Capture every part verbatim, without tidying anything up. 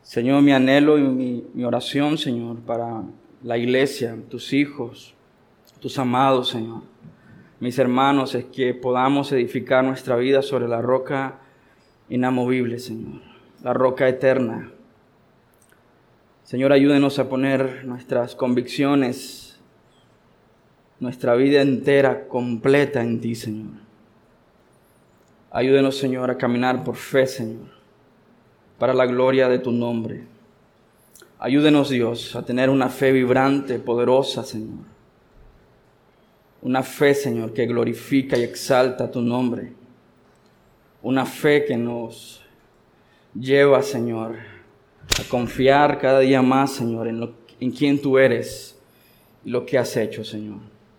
Señor, mi anhelo y mi, mi oración, Señor, para la iglesia, tus hijos, tus amados, Señor, mis hermanos, es que podamos edificar nuestra vida sobre la roca inamovible, Señor, la roca eterna. Señor, ayúdenos a poner nuestras convicciones, nuestra vida entera, completa en ti, Señor. Ayúdenos, Señor, a caminar por fe, Señor, para la gloria de tu nombre. Ayúdenos, Dios, a tener una fe vibrante, poderosa, Señor. Una fe, Señor, que glorifica y exalta tu nombre. Una fe que nos lleva, Señor, a confiar cada día más, Señor, en, lo, en quién tú eres y lo que has hecho, Señor.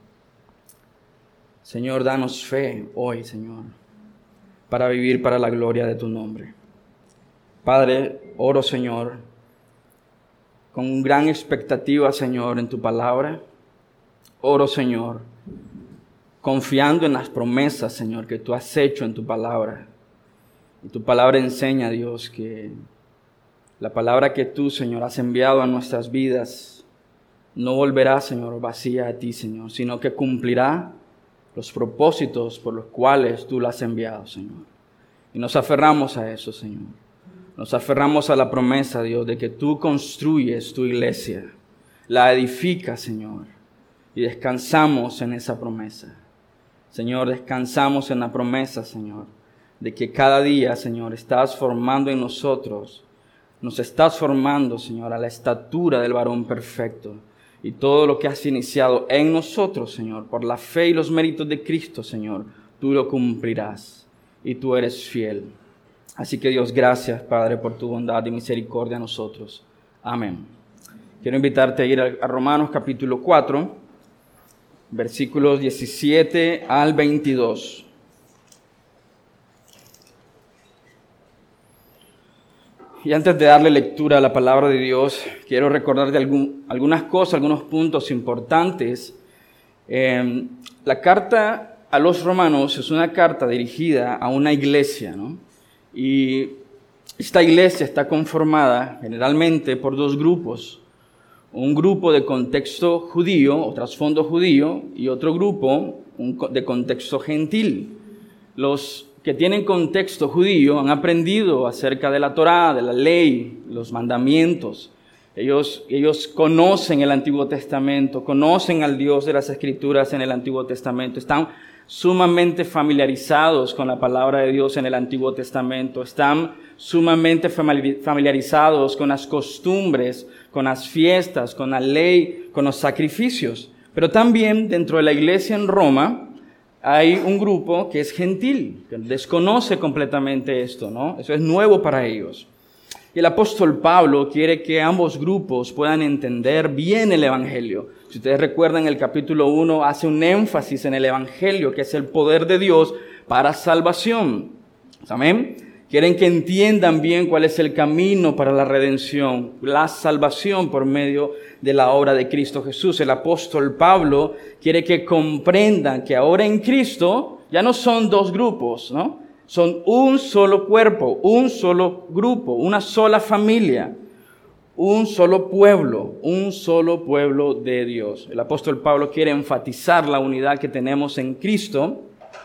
Señor, danos fe hoy, Señor, para vivir para la gloria de tu nombre. Padre, oro, Señor, con gran expectativa, Señor, en tu palabra. Oro, Señor, confiando en las promesas, Señor, que tú has hecho en tu palabra. Y tu palabra enseña, Dios, que la palabra que tú, Señor, has enviado a nuestras vidas no volverá, Señor, vacía a ti, Señor, sino que cumplirá los propósitos por los cuales tú la has enviado, Señor. Y nos aferramos a eso, Señor. Nos aferramos a la promesa, Dios, de que tú construyes tu iglesia, la edificas, Señor, y descansamos en esa promesa. Señor, descansamos en la promesa, Señor, de que cada día, Señor, estás formando en nosotros, nos estás formando, Señor, a la estatura del varón perfecto. Y todo lo que has iniciado en nosotros, Señor, por la fe y los méritos de Cristo, Señor, tú lo cumplirás y tú eres fiel. Así que Dios, gracias, Padre, por tu bondad y misericordia a nosotros. Amén. Quiero invitarte a ir a Romanos capítulo cuatro, versículos diecisiete al veintidós. Y antes de darle lectura a la palabra de Dios, quiero recordarte algún, algunas cosas, algunos puntos importantes. Eh, la carta a los romanos es una carta dirigida a una iglesia, ¿no? Y esta iglesia está conformada generalmente por dos grupos. Un grupo de contexto judío o trasfondo judío y otro grupo de contexto gentil. Los que tienen contexto judío han aprendido acerca de la Torá, de la ley, los mandamientos. Ellos, ellos conocen el Antiguo Testamento, conocen al Dios de las Escrituras en el Antiguo Testamento, están sumamente familiarizados con la palabra de Dios en el Antiguo Testamento, están sumamente familiarizados con las costumbres, con las fiestas, con la ley, con los sacrificios. Pero también dentro de la iglesia en Roma hay un grupo que es gentil, que desconoce completamente esto, ¿no? Eso es nuevo para ellos. Y el apóstol Pablo quiere que ambos grupos puedan entender bien el Evangelio. Si ustedes recuerdan, el capítulo uno hace un énfasis en el Evangelio, que es el poder de Dios para salvación. ¿Amén? Quieren que entiendan bien cuál es el camino para la redención, la salvación por medio de la obra de Cristo Jesús. El apóstol Pablo quiere que comprendan que ahora en Cristo ya no son dos grupos, ¿no? Son un solo cuerpo, un solo grupo, una sola familia, un solo pueblo, un solo pueblo de Dios. El apóstol Pablo quiere enfatizar la unidad que tenemos en Cristo.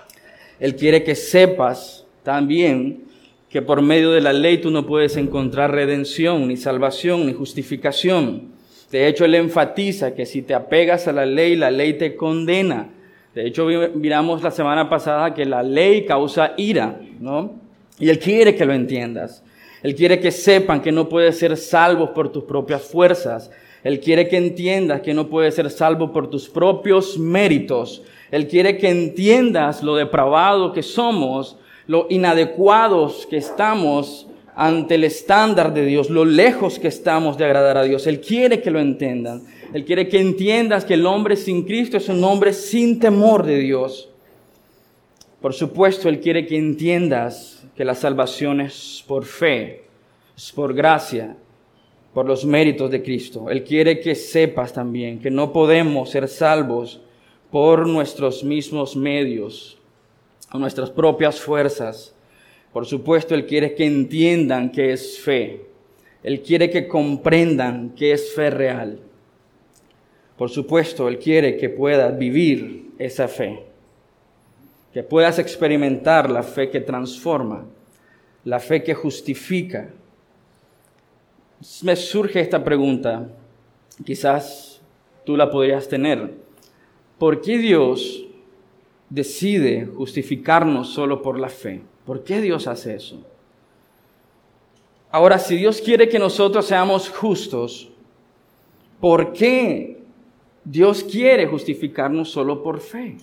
Él quiere que sepas también que por medio de la ley tú no puedes encontrar redención, ni salvación, ni justificación. De hecho, él enfatiza que si te apegas a la ley, la ley te condena. De hecho, miramos la semana pasada que la ley causa ira, ¿no? Y él quiere que lo entiendas. Él quiere que sepan que no puedes ser salvos por tus propias fuerzas. Él quiere que entiendas que no puedes ser salvo por tus propios méritos. Él quiere que entiendas lo depravado que somos, lo inadecuados que estamos ante el estándar de Dios, lo lejos que estamos de agradar a Dios. Él quiere que lo entiendan. Él quiere que entiendas que el hombre sin Cristo es un hombre sin temor de Dios. Por supuesto, Él quiere que entiendas que la salvación es por fe, es por gracia, por los méritos de Cristo. Él quiere que sepas también que no podemos ser salvos por nuestros mismos medios, o nuestras propias fuerzas. Por supuesto, Él quiere que entiendan que es fe. Él quiere que comprendan qué es fe real. Por supuesto, Él quiere que puedas vivir esa fe, que puedas experimentar la fe que transforma, la fe que justifica. Me surge esta pregunta, quizás tú la podrías tener. ¿Por qué Dios decide justificarnos solo por la fe? ¿Por qué Dios hace eso? Ahora, si Dios quiere que nosotros seamos justos, ¿por qué Dios quiere justificarnos solo por fe?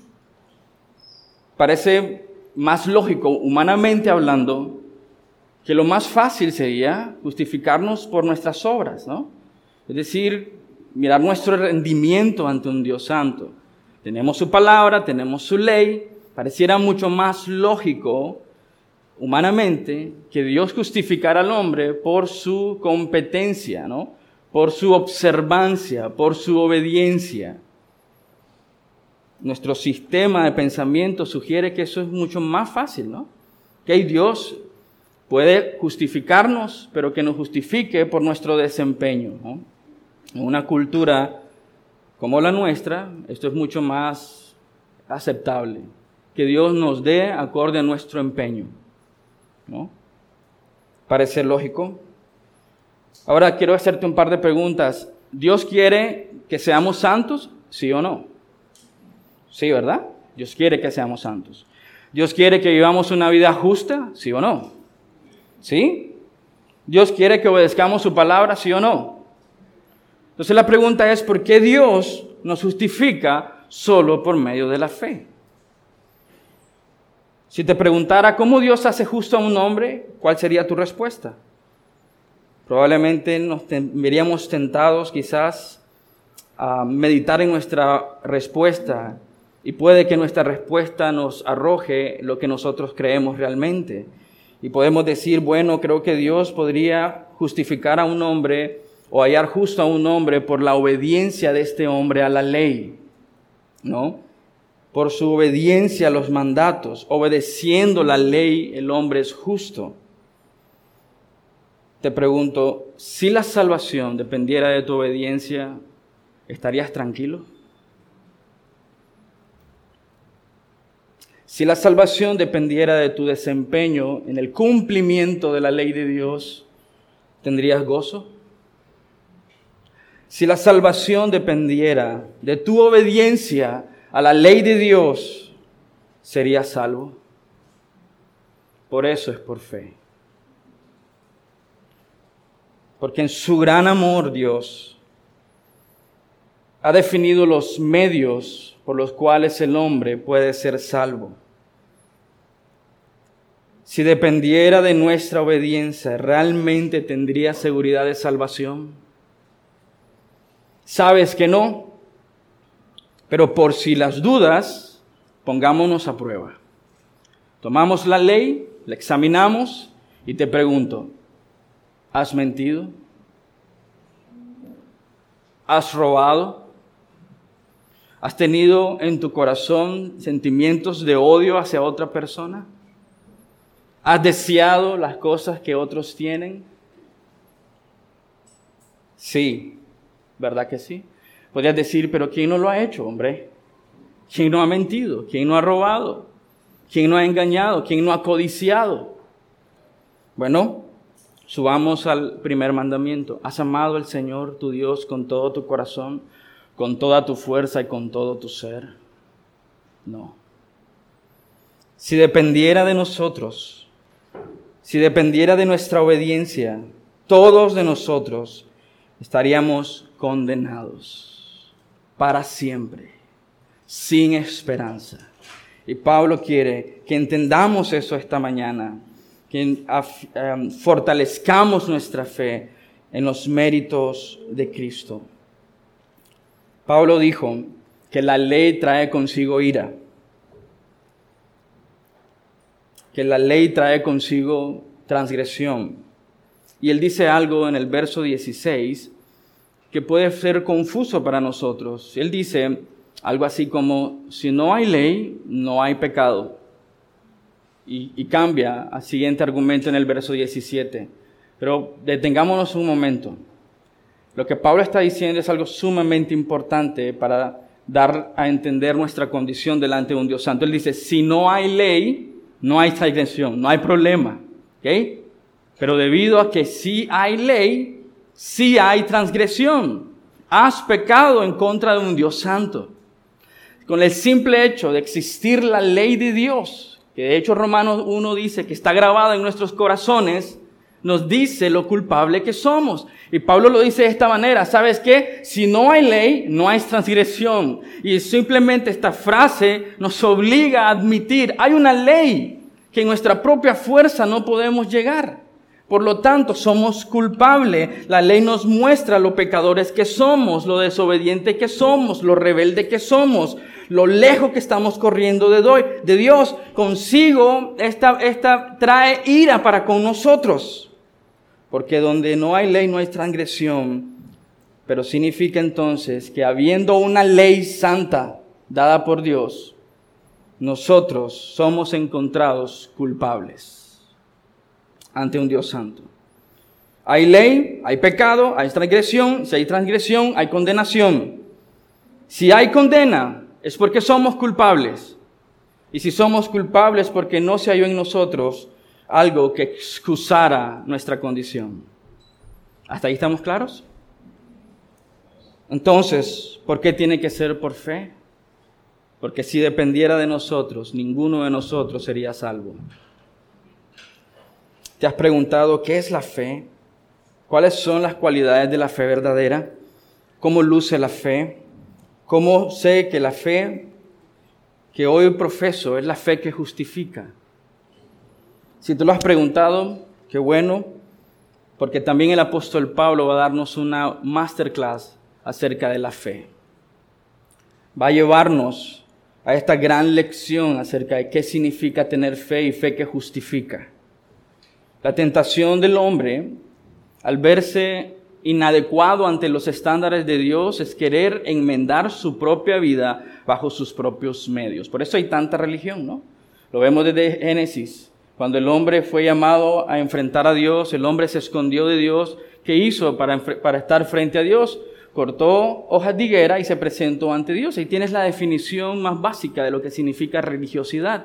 Parece más lógico, humanamente hablando, que lo más fácil sería justificarnos por nuestras obras, ¿no? Es decir, mirar nuestro rendimiento ante un Dios santo. Tenemos su palabra, tenemos su ley. Pareciera mucho más lógico, humanamente, que Dios justificara al hombre por su competencia, ¿no? Por su observancia, por su obediencia. Nuestro sistema de pensamiento sugiere que eso es mucho más fácil, ¿no? Que Dios puede justificarnos, pero que nos justifique por nuestro desempeño, ¿no? En una cultura como la nuestra, esto es mucho más aceptable. Que Dios nos dé acorde a nuestro empeño, ¿no? Parece lógico. Ahora quiero hacerte un par de preguntas. ¿Dios quiere que seamos santos? ¿Sí o no? Sí, ¿verdad? Dios quiere que seamos santos. ¿Dios quiere que vivamos una vida justa? ¿Sí o no? ¿Sí? ¿Dios quiere que obedezcamos su palabra? ¿Sí o no? Entonces la pregunta es, ¿por qué Dios nos justifica solo por medio de la fe? Si te preguntara cómo Dios hace justo a un hombre, ¿cuál sería tu respuesta? Probablemente nos veríamos tentados quizás a meditar en nuestra respuesta y puede que nuestra respuesta nos arroje lo que nosotros creemos realmente. Y podemos decir, bueno, creo que Dios podría justificar a un hombre o hallar justo a un hombre por la obediencia de este hombre a la ley, ¿no? Por su obediencia a los mandatos. Obedeciendo la ley, el hombre es justo. Te pregunto, si la salvación dependiera de tu obediencia, ¿estarías tranquilo? Si la salvación dependiera de tu desempeño en el cumplimiento de la ley de Dios, ¿tendrías gozo? Si la salvación dependiera de tu obediencia a la ley de Dios, ¿serías salvo? Por eso es por fe. Porque en su gran amor Dios ha definido los medios por los cuales el hombre puede ser salvo. Si dependiera de nuestra obediencia, ¿realmente tendría seguridad de salvación? Sabes que no, pero por si las dudas, pongámonos a prueba. Tomamos la ley, la examinamos y te pregunto, ¿has mentido? ¿Has robado? ¿Has tenido en tu corazón sentimientos de odio hacia otra persona? ¿Has deseado las cosas que otros tienen? Sí, ¿verdad que sí? Podrías decir, pero ¿quién no lo ha hecho, hombre? ¿Quién no ha mentido? ¿Quién no ha robado? ¿Quién no ha engañado? ¿Quién no ha codiciado? Bueno, subamos al primer mandamiento. ¿Has amado al Señor tu Dios con todo tu corazón, con toda tu fuerza y con todo tu ser? No. Si dependiera de nosotros, si dependiera de nuestra obediencia, todos de nosotros estaríamos condenados para siempre, sin esperanza. Y Pablo quiere que entendamos eso esta mañana, que um, fortalezcamos nuestra fe en los méritos de Cristo. Pablo dijo que la ley trae consigo ira, que la ley trae consigo transgresión. Y él dice algo en el verso dieciséis que puede ser confuso para nosotros. Él dice algo así como, si no hay ley, no hay pecado. Y, y cambia al siguiente argumento en el verso diecisiete. Pero detengámonos un momento. Lo que Pablo está diciendo es algo sumamente importante para dar a entender nuestra condición delante de un Dios santo. Él dice, si no hay ley, no hay transgresión, no hay problema. ¿Okay? Pero debido a que sí hay ley, sí hay transgresión. Has pecado en contra de un Dios santo. Con el simple hecho de existir la ley de Dios, que de hecho Romanos uno dice que está grabada en nuestros corazones, nos dice lo culpable que somos. Y Pablo lo dice de esta manera, ¿sabes qué? Si no hay ley, no hay transgresión. Y simplemente esta frase nos obliga a admitir, hay una ley que en nuestra propia fuerza no podemos llegar. Por lo tanto, somos culpables. La ley nos muestra lo pecadores que somos, lo desobediente que somos, lo rebelde que somos, lo lejos que estamos corriendo de, de Dios. Consigo, esta, esta trae ira para con nosotros. Porque donde no hay ley, no hay transgresión. Pero significa entonces que habiendo una ley santa dada por Dios, nosotros somos encontrados culpables ante un Dios santo. Hay ley, hay pecado, hay transgresión. Si hay transgresión, hay condenación. Si hay condena, es porque somos culpables. Y si somos culpables, porque no se halló en nosotros algo que excusara nuestra condición. ¿Hasta ahí estamos claros? Entonces, ¿por qué tiene que ser por fe? Porque si dependiera de nosotros, ninguno de nosotros sería salvo. ¿Te has preguntado qué es la fe? ¿Cuáles son las cualidades de la fe verdadera? ¿Cómo luce la fe? ¿Cómo sé que la fe que hoy profeso es la fe que justifica? Si te lo has preguntado, qué bueno, porque también el apóstol Pablo va a darnos una masterclass acerca de la fe. Va a llevarnos a esta gran lección acerca de qué significa tener fe y fe que justifica. La tentación del hombre, al verse inadecuado ante los estándares de Dios, es querer enmendar su propia vida bajo sus propios medios. Por eso hay tanta religión, ¿no? Lo vemos desde Génesis. Cuando el hombre fue llamado a enfrentar a Dios, el hombre se escondió de Dios. ¿Qué hizo para, para estar frente a Dios? Cortó hojas de higuera y se presentó ante Dios. Ahí tienes la definición más básica de lo que significa religiosidad.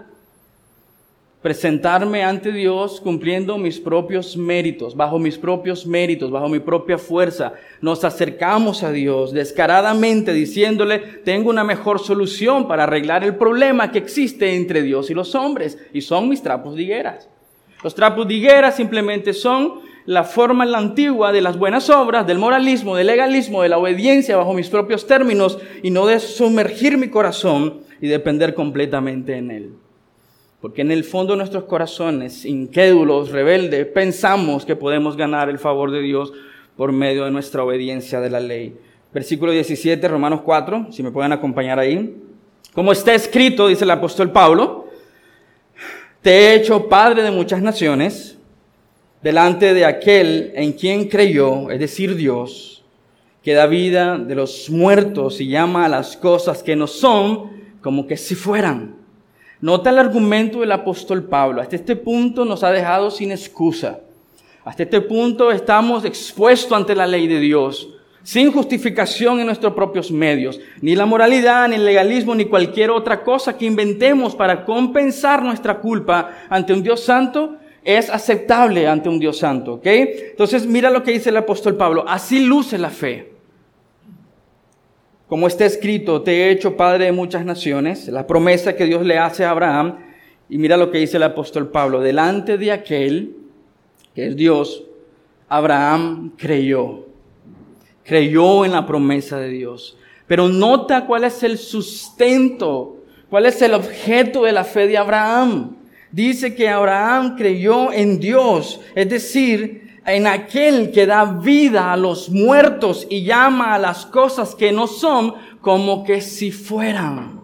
Presentarme ante Dios cumpliendo mis propios méritos, bajo mis propios méritos, bajo mi propia fuerza. Nos acercamos a Dios descaradamente diciéndole, tengo una mejor solución para arreglar el problema que existe entre Dios y los hombres. Y son mis trapos de higueras. Los trapos de higueras simplemente son la forma la antigua de las buenas obras, del moralismo, del legalismo, de la obediencia bajo mis propios términos y no de sumergir mi corazón y depender completamente en Él. Porque en el fondo de nuestros corazones, incrédulos, rebeldes, pensamos que podemos ganar el favor de Dios por medio de nuestra obediencia de la ley. Versículo diecisiete, Romanos cuatro, si me pueden acompañar ahí. Como está escrito, dice el apóstol Pablo, te he hecho padre de muchas naciones, delante de aquel en quien creyó, es decir, Dios, que da vida de los muertos y llama a las cosas que no son como que si fueran. Nota el argumento del apóstol Pablo. Hasta este punto nos ha dejado sin excusa. Hasta este punto estamos expuestos ante la ley de Dios, sin justificación en nuestros propios medios. Ni la moralidad, ni el legalismo, ni cualquier otra cosa que inventemos para compensar nuestra culpa ante un Dios santo es aceptable ante un Dios santo. ¿Ok? Entonces mira lo que dice el apóstol Pablo. Así luce la fe. Como está escrito, te he hecho padre de muchas naciones, la promesa que Dios le hace a Abraham. Y mira lo que dice el apóstol Pablo, delante de aquel, que es Dios, Abraham creyó. Creyó en la promesa de Dios. Pero nota cuál es el sustento, cuál es el objeto de la fe de Abraham. Dice que Abraham creyó en Dios, es decir, en aquel que da vida a los muertos y llama a las cosas que no son como que si fueran.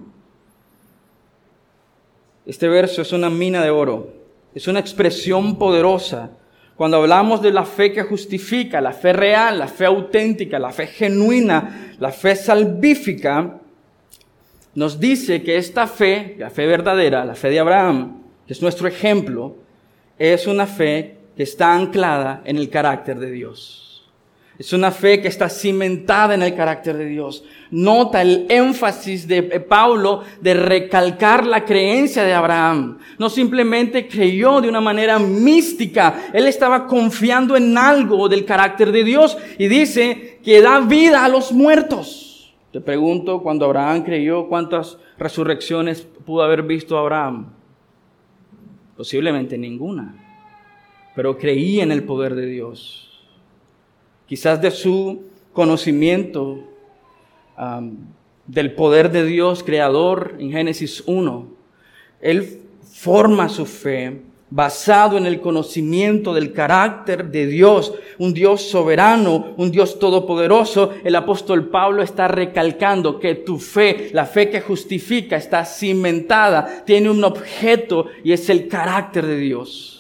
Este verso es una mina de oro, es una expresión poderosa. Cuando hablamos de la fe que justifica, la fe real, la fe auténtica, la fe genuina, la fe salvífica, nos dice que esta fe, la fe verdadera, la fe de Abraham, que es nuestro ejemplo, es una fe que está anclada en el carácter de Dios. Es una fe que está cimentada en el carácter de Dios. Nota el énfasis de Pablo de recalcar la creencia de Abraham. No simplemente creyó de una manera mística. Él estaba confiando en algo del carácter de Dios. Y dice que da vida a los muertos. Te pregunto, cuando Abraham creyó, ¿cuántas resurrecciones pudo haber visto Abraham? Posiblemente ninguna. Pero creía en el poder de Dios. Quizás de su conocimiento um, del poder de Dios creador en Génesis uno, él forma su fe basado en el conocimiento del carácter de Dios, un Dios soberano, un Dios todopoderoso. El apóstol Pablo está recalcando que tu fe, la fe que justifica, está cimentada, tiene un objeto y es el carácter de Dios.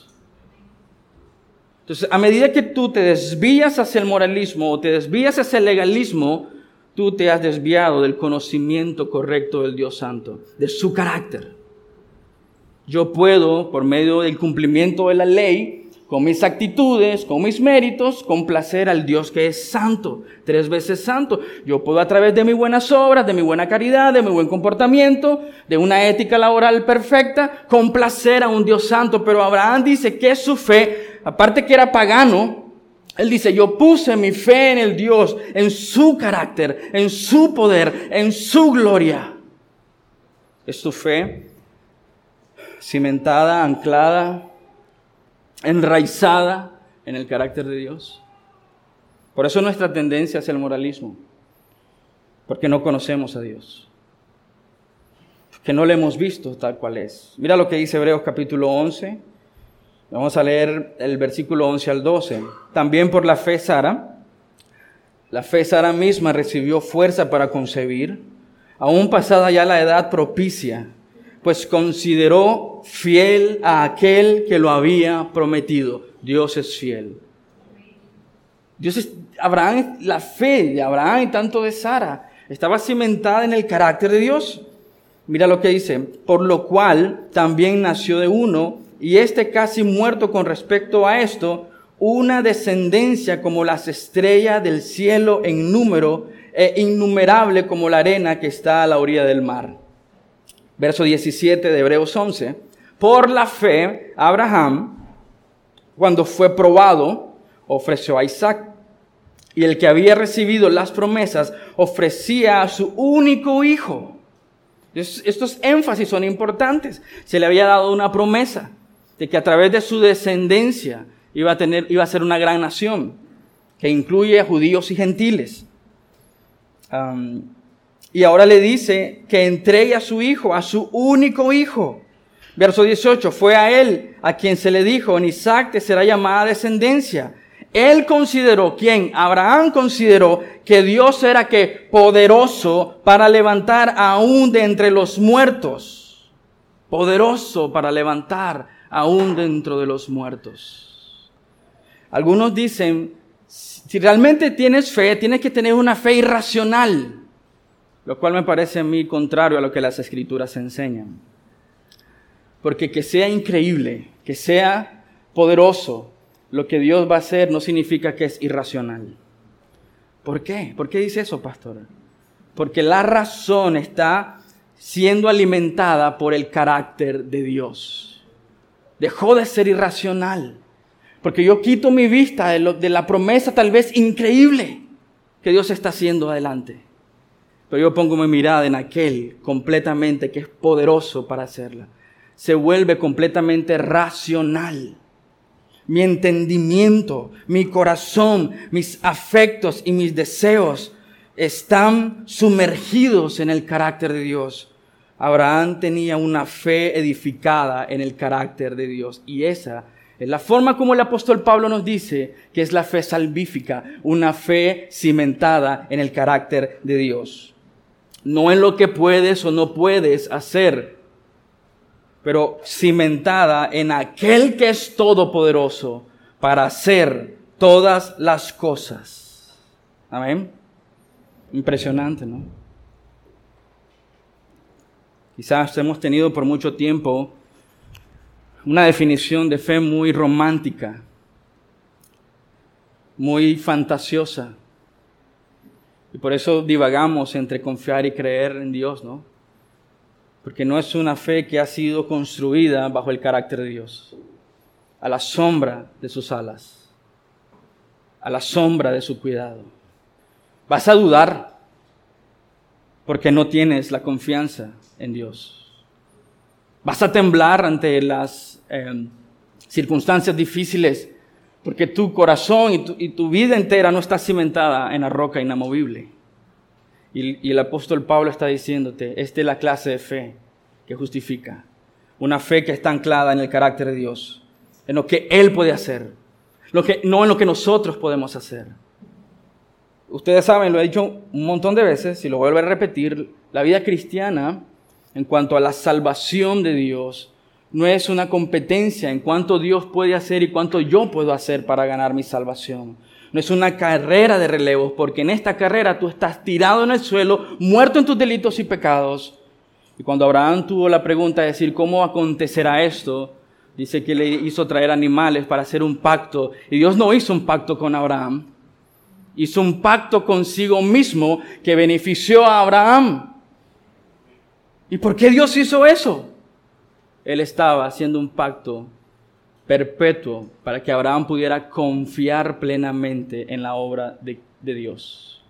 Entonces, a medida que tú te desvías hacia el moralismo o te desvías hacia el legalismo, tú te has desviado del conocimiento correcto del Dios Santo, de su carácter. Yo puedo, por medio del cumplimiento de la ley, con mis actitudes, con mis méritos, complacer al Dios que es santo, tres veces santo. Yo puedo a través de mis buenas obras, de mi buena caridad, de mi buen comportamiento, de una ética laboral perfecta, complacer a un Dios santo. Pero Abraham dice que su fe, aparte que era pagano, él dice, yo puse mi fe en el Dios, en su carácter, en su poder, en su gloria. Es tu fe cimentada, anclada, enraizada en el carácter de Dios. Por eso nuestra tendencia hacia el moralismo, porque no conocemos a Dios, que no le hemos visto tal cual es. Mira lo que dice Hebreos capítulo once. Vamos a leer el versículo once al doce. También por la fe Sara, la fe Sara misma recibió fuerza para concebir, aún pasada ya la edad propicia, pues consideró fiel a aquel que lo había prometido. Dios es fiel. Dios es, Abraham, la fe de Abraham y tanto de Sara estaba cimentada en el carácter de Dios. Mira lo que dice, por lo cual también nació de uno, y este casi muerto con respecto a esto, una descendencia como las estrellas del cielo en número, e innumerable como la arena que está a la orilla del mar. Verso diecisiete de Hebreos once. Por la fe, Abraham, cuando fue probado, ofreció a Isaac. Y el que había recibido las promesas, ofrecía a su único hijo. Estos énfasis son importantes. Se le había dado una promesa de que a través de su descendencia iba a tener, iba a ser una gran nación, que incluye a judíos y gentiles. Um, y ahora le dice que entregue a su hijo, a su único hijo. Verso dieciocho, fue a él a quien se le dijo, en Isaac te será llamada descendencia. Él consideró, ¿quién? Abraham consideró que Dios era que poderoso para levantar aún de entre los muertos. Poderoso para levantar aún dentro de los muertos. Algunos dicen, si realmente tienes fe, tienes que tener una fe irracional, lo cual me parece a mí contrario a lo que las Escrituras enseñan. Porque que sea increíble, que sea poderoso, lo que Dios va a hacer no significa que es irracional. ¿Por qué? ¿Por qué dice eso, pastor? Porque la razón está siendo alimentada por el carácter de Dios. Dejó de ser irracional. Porque yo quito mi vista de, lo, de la promesa tal vez increíble que Dios está haciendo adelante. Pero yo pongo mi mirada en aquel completamente que es poderoso para hacerla. Se vuelve completamente racional. Mi entendimiento, mi corazón, mis afectos y mis deseos están sumergidos en el carácter de Dios. Abraham tenía una fe edificada en el carácter de Dios. Y esa es la forma como el apóstol Pablo nos dice que es la fe salvífica, una fe cimentada en el carácter de Dios. No en lo que puedes o no puedes hacer, pero cimentada en aquel que es todopoderoso para hacer todas las cosas. Amén. Impresionante, ¿no? Quizás hemos tenido por mucho tiempo una definición de fe muy romántica, muy fantasiosa. Y por eso divagamos entre confiar y creer en Dios, ¿no? Porque no es una fe que ha sido construida bajo el carácter de Dios, a la sombra de sus alas, a la sombra de su cuidado. Vas a dudar porque no tienes la confianza en Dios. Vas a temblar ante las eh, circunstancias difíciles porque tu corazón y tu, y tu vida entera no está cimentada en la roca inamovible. Y, y el apóstol Pablo está diciéndote, esta es la clase de fe que justifica. Una fe que está anclada en el carácter de Dios, en lo que Él puede hacer, lo que, no en lo que nosotros podemos hacer. Ustedes saben, lo he dicho un montón de veces y lo vuelvo a repetir, la vida cristiana en cuanto a la salvación de Dios no es una competencia en cuánto Dios puede hacer y cuánto yo puedo hacer para ganar mi salvación. No es una carrera de relevos, porque en esta carrera tú estás tirado en el suelo, muerto en tus delitos y pecados. Y cuando Abraham tuvo la pregunta de decir, ¿cómo acontecerá esto? Dice que le hizo traer animales para hacer un pacto. Y Dios no hizo un pacto con Abraham. Hizo un pacto consigo mismo que benefició a Abraham. ¿Y por qué Dios hizo eso? Él estaba haciendo un pacto perpetuo para que Abraham pudiera confiar plenamente en la obra de, de Dios.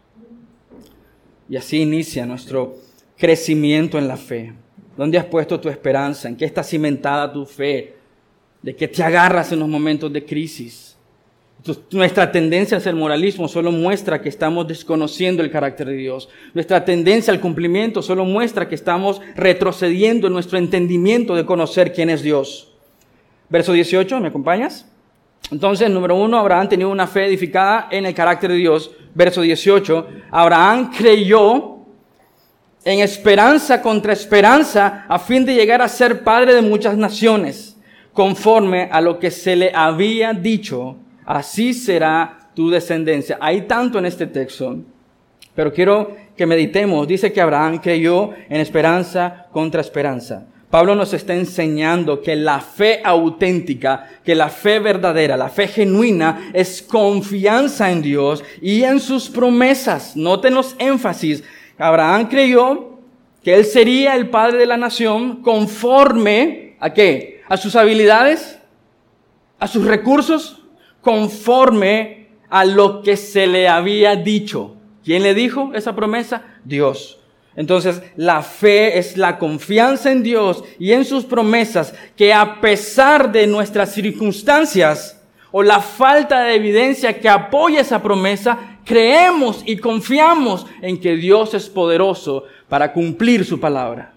Y así inicia nuestro crecimiento en la fe. ¿Dónde has puesto tu esperanza? ¿En qué está cimentada tu fe? ¿De qué te agarras en los momentos de crisis? Entonces, nuestra tendencia hacia el moralismo solo muestra que estamos desconociendo el carácter de Dios. Nuestra tendencia al cumplimiento solo muestra que estamos retrocediendo en nuestro entendimiento de conocer quién es Dios. Verso dieciocho, ¿me acompañas? Entonces, número uno, Abraham tenía una fe edificada en el carácter de Dios. Verso dieciocho, Abraham creyó en esperanza contra esperanza a fin de llegar a ser padre de muchas naciones, conforme a lo que se le había dicho. Así será tu descendencia. Hay tanto en este texto, pero quiero que meditemos. Dice que Abraham creyó en esperanza contra esperanza. Pablo nos está enseñando que la fe auténtica, que la fe verdadera, la fe genuina es confianza en Dios y en sus promesas. Noten los énfasis. Abraham creyó que él sería el padre de la nación conforme ¿a qué? ¿A sus habilidades? ¿A sus recursos? Conforme a lo que se le había dicho. ¿Quién le dijo esa promesa? Dios. Entonces, la fe es la confianza en Dios y en sus promesas, que a pesar de nuestras circunstancias o la falta de evidencia que apoya esa promesa, creemos y confiamos en que Dios es poderoso para cumplir su palabra.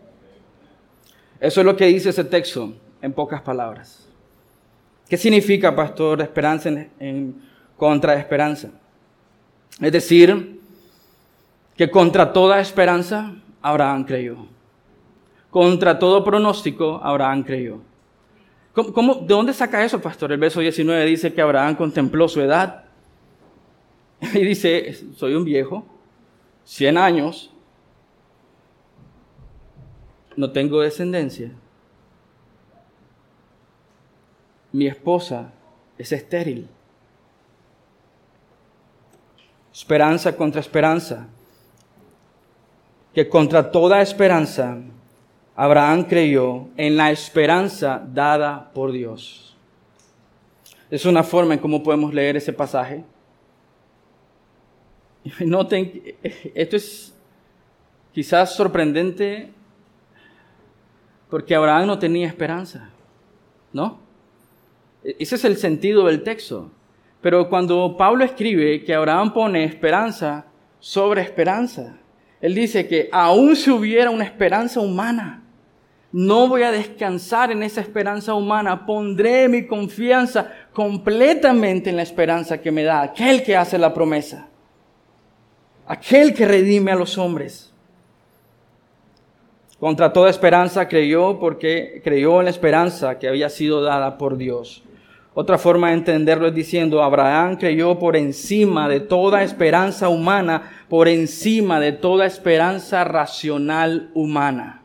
Eso es lo que dice ese texto en pocas palabras. ¿Qué significa, pastor, esperanza en, en contra de esperanza? Es decir, que contra toda esperanza, Abraham creyó. Contra todo pronóstico, Abraham creyó. ¿Cómo, cómo, ¿De dónde saca eso, pastor? El verso diecinueve dice que Abraham contempló su edad. Y dice, soy un viejo, cien años, no tengo descendencia. Mi esposa es estéril. Esperanza contra esperanza. Que contra toda esperanza, Abraham creyó en la esperanza dada por Dios. Es una forma en cómo podemos leer ese pasaje. Noten, esto es quizás sorprendente porque Abraham no tenía esperanza, ¿no? Ese es el sentido del texto. Pero cuando Pablo escribe que Abraham pone esperanza sobre esperanza, él dice que aun si hubiera una esperanza humana, no voy a descansar en esa esperanza humana, pondré mi confianza completamente en la esperanza que me da aquel que hace la promesa, aquel que redime a los hombres. Contra toda esperanza creyó porque creyó en la esperanza que había sido dada por Dios. Otra forma de entenderlo es diciendo, Abraham creyó por encima de toda esperanza humana, por encima de toda esperanza racional humana.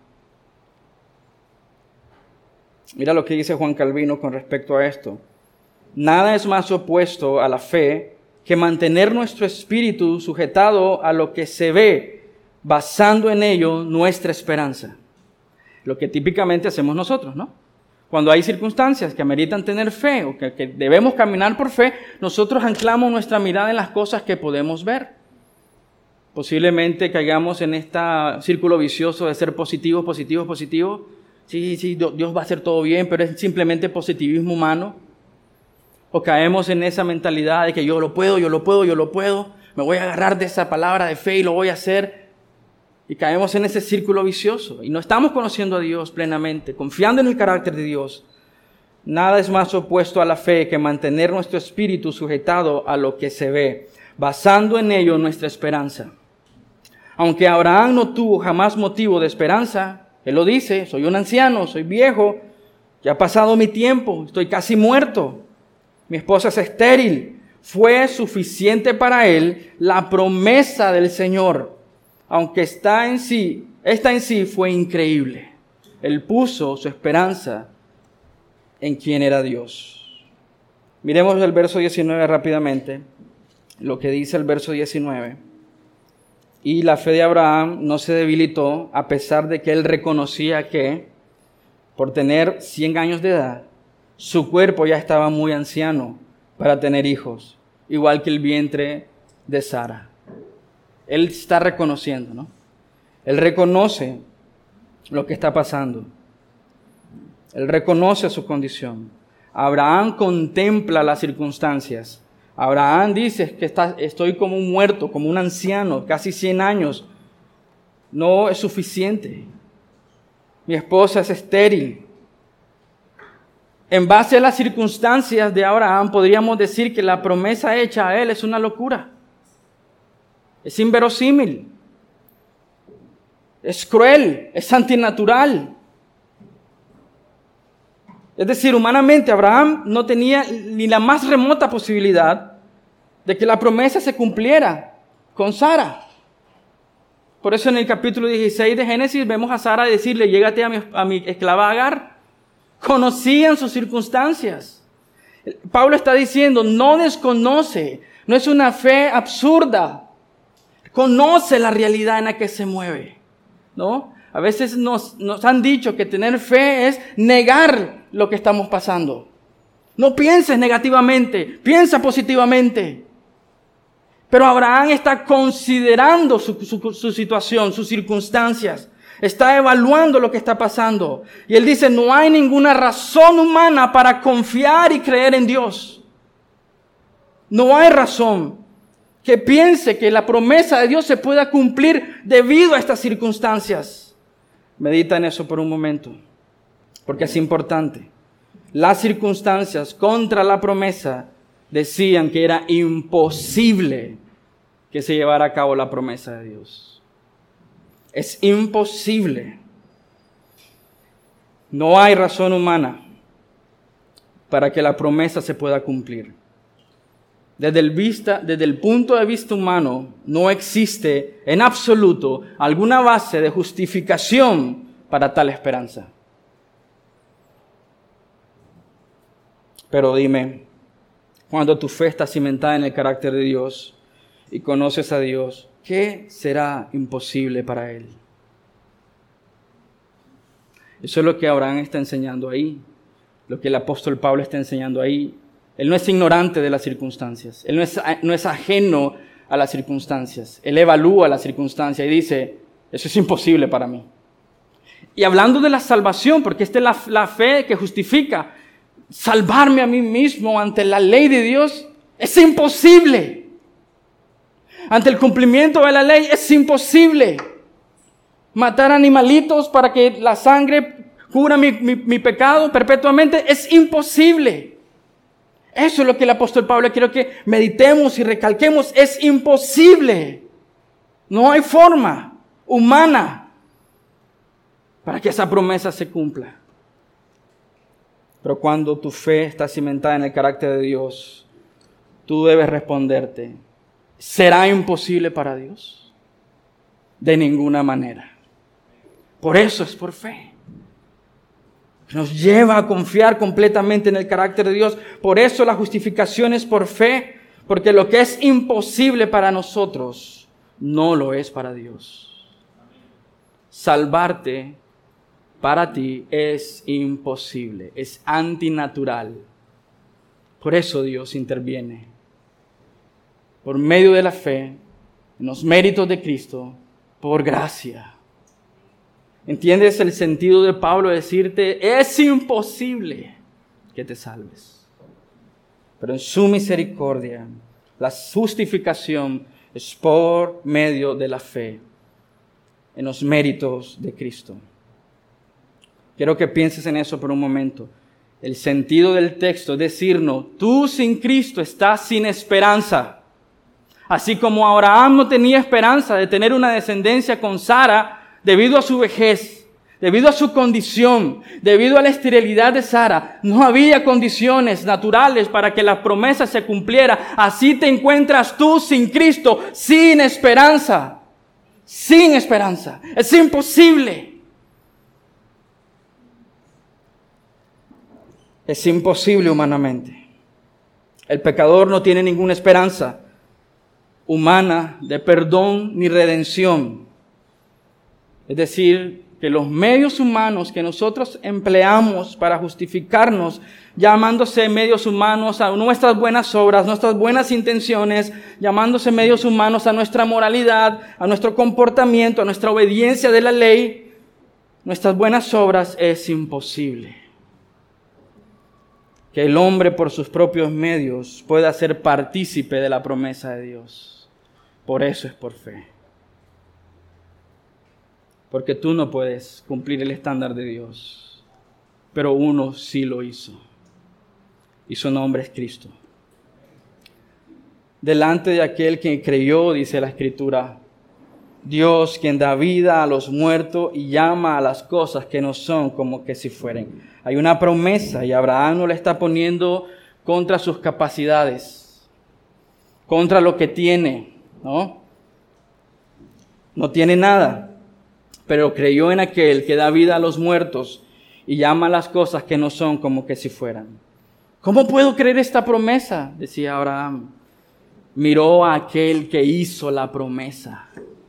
Mira lo que dice Juan Calvino con respecto a esto. Nada es más opuesto a la fe que mantener nuestro espíritu sujetado a lo que se ve, basando en ello nuestra esperanza. Lo que típicamente hacemos nosotros, ¿no? Cuando hay circunstancias que ameritan tener fe o que, que debemos caminar por fe, nosotros anclamos nuestra mirada en las cosas que podemos ver. Posiblemente caigamos en este círculo vicioso de ser positivos, positivos, positivos. Sí, sí, Dios va a hacer todo bien, pero es simplemente positivismo humano. O caemos en esa mentalidad de que yo lo puedo, yo lo puedo, yo lo puedo. Me voy a agarrar de esa palabra de fe y lo voy a hacer. Y caemos en ese círculo vicioso. Y no estamos conociendo a Dios plenamente, confiando en el carácter de Dios. Nada es más opuesto a la fe que mantener nuestro espíritu sujetado a lo que se ve, basando en ello nuestra esperanza. Aunque Abraham no tuvo jamás motivo de esperanza, él lo dice, soy un anciano, soy viejo, ya ha pasado mi tiempo, estoy casi muerto. Mi esposa es estéril. Fue suficiente para él la promesa del Señor, aunque está en sí, esta en sí fue increíble. Él puso su esperanza en quien era Dios. Miremos el verso diecinueve rápidamente, lo que dice el verso diecinueve. Y la fe de Abraham no se debilitó a pesar de que él reconocía que, por tener cien años de edad, su cuerpo ya estaba muy anciano para tener hijos, igual que el vientre de Sara. Él está reconociendo, ¿no? Él reconoce lo que está pasando. Él reconoce su condición. Abraham contempla las circunstancias. Abraham dice que está, estoy como un muerto, como un anciano, casi cien años. No es suficiente. Mi esposa es estéril. En base a las circunstancias de Abraham, podríamos decir que la promesa hecha a él es una locura. Es inverosímil. Es cruel. Es antinatural. Es decir, humanamente Abraham no tenía ni la más remota posibilidad de que la promesa se cumpliera con Sara. Por eso en el capítulo dieciséis de Génesis vemos a Sara decirle, llégate a mi, a mi esclava Agar. Conocían sus circunstancias. Pablo está diciendo, no desconoce, no es una fe absurda. Conoce la realidad en la que se mueve, ¿no? A veces nos, nos han dicho que tener fe es negar lo que estamos pasando. No pienses negativamente, piensa positivamente. Pero Abraham está considerando su, su, su situación, sus circunstancias. Está evaluando lo que está pasando. Y él dice, no hay ninguna razón humana para confiar y creer en Dios. No hay razón que piense que la promesa de Dios se pueda cumplir debido a estas circunstancias. Medita en eso por un momento, porque es importante. Las circunstancias contra la promesa decían que era imposible que se llevara a cabo la promesa de Dios. Es imposible. No hay razón humana para que la promesa se pueda cumplir. Desde el, vista, desde el punto de vista humano, no existe en absoluto alguna base de justificación para tal esperanza. Pero dime, cuando tu fe está cimentada en el carácter de Dios y conoces a Dios, ¿qué será imposible para Él? Eso es lo que Abraham está enseñando ahí, lo que el apóstol Pablo está enseñando ahí. Él no es ignorante de las circunstancias, él no es, no es ajeno a las circunstancias. Él evalúa las circunstancias y dice, eso es imposible para mí. Y hablando de la salvación, porque esta es la, la fe que justifica, salvarme a mí mismo ante la ley de Dios es imposible. Ante el cumplimiento de la ley es imposible. Matar animalitos para que la sangre cubra mi, mi, mi pecado perpetuamente es imposible. Eso es lo que el apóstol Pablo quiere que meditemos y recalquemos. Es imposible. No hay forma humana para que esa promesa se cumpla. Pero cuando tu fe está cimentada en el carácter de Dios, tú debes responderte, ¿será imposible para Dios? De ninguna manera. Por eso es por fe. Nos lleva a confiar completamente en el carácter de Dios. Por eso la justificación es por fe. Porque lo que es imposible para nosotros, no lo es para Dios. Salvarte para ti es imposible, es antinatural. Por eso Dios interviene. Por medio de la fe, en los méritos de Cristo, por gracia. ¿Entiendes el sentido de Pablo decirte, es imposible que te salves? Pero en su misericordia, la justificación es por medio de la fe, en los méritos de Cristo. Quiero que pienses en eso por un momento. El sentido del texto es decirnos, tú sin Cristo estás sin esperanza. Así como Abraham no tenía esperanza de tener una descendencia con Sara debido a su vejez, debido a su condición, debido a la esterilidad de Sara, no había condiciones naturales para que la promesa se cumpliera. Así te encuentras tú sin Cristo, sin esperanza, sin esperanza. Es imposible. Es imposible humanamente. El pecador no tiene ninguna esperanza humana de perdón ni redención. Es decir, que los medios humanos que nosotros empleamos para justificarnos, llamándose medios humanos a nuestras buenas obras, nuestras buenas intenciones, llamándose medios humanos a nuestra moralidad, a nuestro comportamiento, a nuestra obediencia de la ley, nuestras buenas obras, es imposible que el hombre por sus propios medios pueda ser partícipe de la promesa de Dios. Por eso es por fe. Porque tú no puedes cumplir el estándar de Dios, pero uno sí lo hizo. Y su nombre es Cristo. Delante de aquel que creyó, dice la Escritura, Dios quien da vida a los muertos y llama a las cosas que no son como que si fueren. Hay una promesa y Abraham no la está poniendo contra sus capacidades, contra lo que tiene, ¿no? No tiene nada, pero creyó en aquel que da vida a los muertos y llama a las cosas que no son como que si fueran. ¿Cómo puedo creer esta promesa?, decía Abraham. Miró a aquel que hizo la promesa.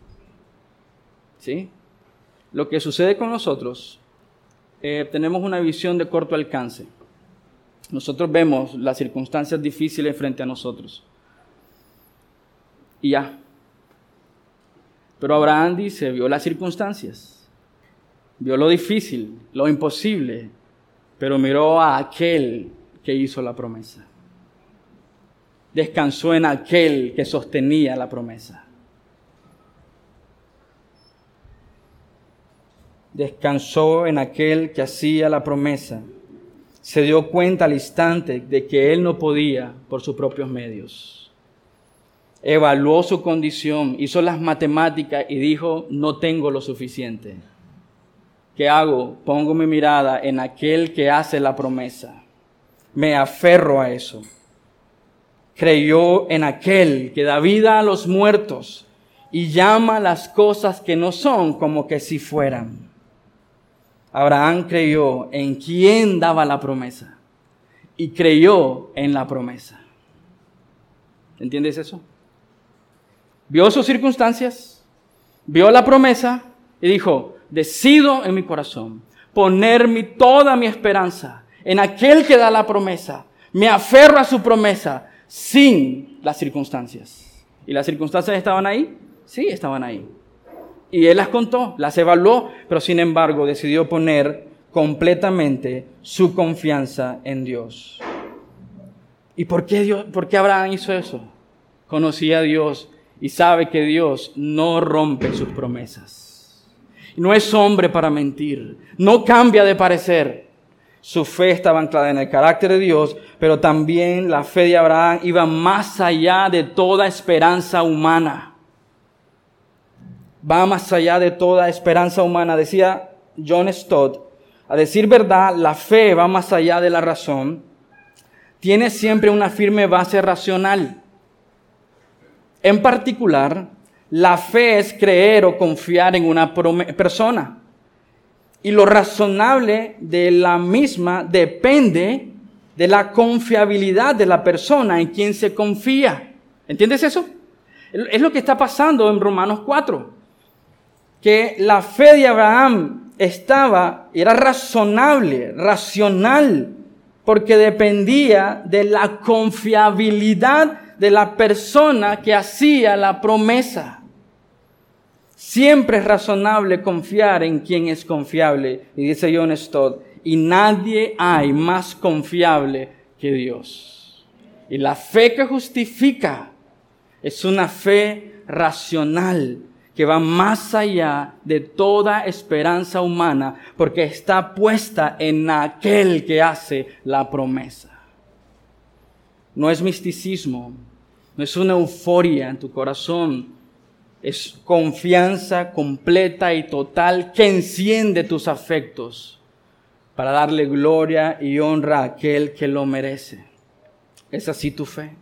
¿Sí? Lo que sucede con nosotros, eh, tenemos una visión de corto alcance. Nosotros vemos las circunstancias difíciles frente a nosotros. Y ya. Pero Abraham dice, vio las circunstancias, vio lo difícil, lo imposible, pero miró a aquel que hizo la promesa. Descansó en aquel que sostenía la promesa. Descansó en aquel que hacía la promesa. Se dio cuenta al instante de que él no podía por sus propios medios. Evaluó su condición, hizo las matemáticas y dijo, no tengo lo suficiente. ¿Qué hago? Pongo mi mirada en aquel que hace la promesa. Me aferro a eso. Creyó en aquel que da vida a los muertos y llama las cosas que no son como que si fueran. Abraham creyó en quien daba la promesa y creyó en la promesa. ¿Entiendes eso? Vio sus circunstancias, vio la promesa y dijo, decido en mi corazón poner mi, toda mi esperanza en aquel que da la promesa. Me aferro a su promesa sin las circunstancias. ¿Y las circunstancias estaban ahí? Sí, estaban ahí. Y él las contó, las evaluó, pero sin embargo decidió poner completamente su confianza en Dios. ¿Y por qué Dios, por qué Abraham hizo eso? Conocía a Dios y sabe que Dios no rompe sus promesas. No es hombre para mentir, no cambia de parecer. Su fe estaba anclada en el carácter de Dios, pero también la fe de Abraham iba más allá de toda esperanza humana. Va más allá de toda esperanza humana. Decía John Stott, a decir verdad, la fe va más allá de la razón. Tiene siempre una firme base racional. En particular, la fe es creer o confiar en una persona. Y lo razonable de la misma depende de la confiabilidad de la persona en quien se confía. ¿Entiendes eso? Es lo que está pasando en Romanos cuatro. Que la fe de Abraham estaba, era razonable, racional, porque dependía de la confiabilidad de la persona que hacía la promesa. Siempre es razonable confiar en quien es confiable. Y dice John Stott, y nadie hay más confiable que Dios. Y la fe que justifica es una fe racional que va más allá de toda esperanza humana, porque está puesta en aquel que hace la promesa. No es misticismo, no es una euforia en tu corazón, es confianza completa y total que enciende tus afectos para darle gloria y honra a aquel que lo merece. ¿Es así tu fe?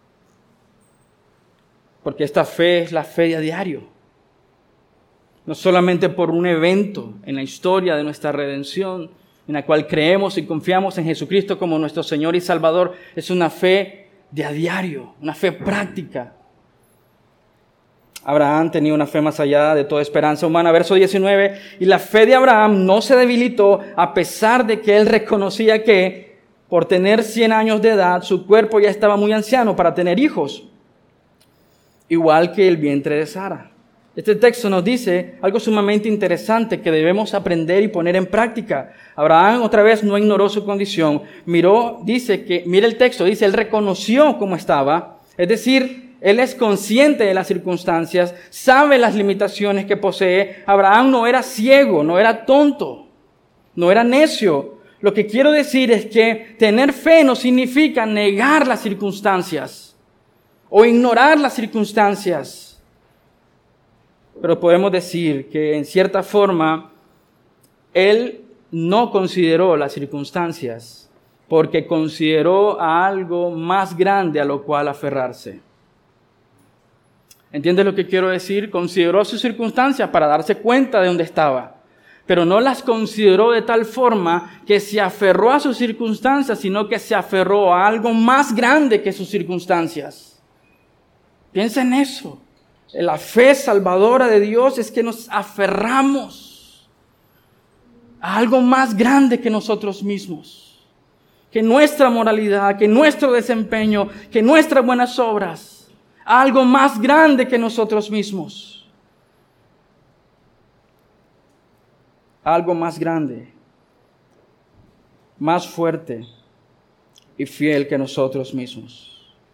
Porque esta fe es la fe de a diario. No solamente por un evento en la historia de nuestra redención, en la cual creemos y confiamos en Jesucristo como nuestro Señor y Salvador. Es una fe de a diario, una fe práctica. Abraham tenía una fe más allá de toda esperanza humana. Verso diecinueve, y la fe de Abraham no se debilitó a pesar de que él reconocía que por tener cien años de edad, su cuerpo ya estaba muy anciano para tener hijos, igual que el vientre de Sara. Este texto nos dice algo sumamente interesante que debemos aprender y poner en práctica. Abraham otra vez no ignoró su condición. Miró, dice que, mira el texto, dice, él reconoció cómo estaba. Es decir, él es consciente de las circunstancias, sabe las limitaciones que posee. Abraham no era ciego, no era tonto, no era necio. Lo que quiero decir es que tener fe no significa negar las circunstancias o ignorar las circunstancias. Pero podemos decir que en cierta forma él no consideró las circunstancias porque consideró a algo más grande a lo cual aferrarse. ¿Entiendes lo que quiero decir? Consideró sus circunstancias para darse cuenta de dónde estaba, pero no las consideró de tal forma que se aferró a sus circunstancias, sino que se aferró a algo más grande que sus circunstancias. Piensa en eso. La fe salvadora de Dios es que nos aferramos a algo más grande que nosotros mismos, que nuestra moralidad, que nuestro desempeño, que nuestras buenas obras, a algo más grande que nosotros mismos. Algo más grande, más fuerte y fiel que nosotros mismos.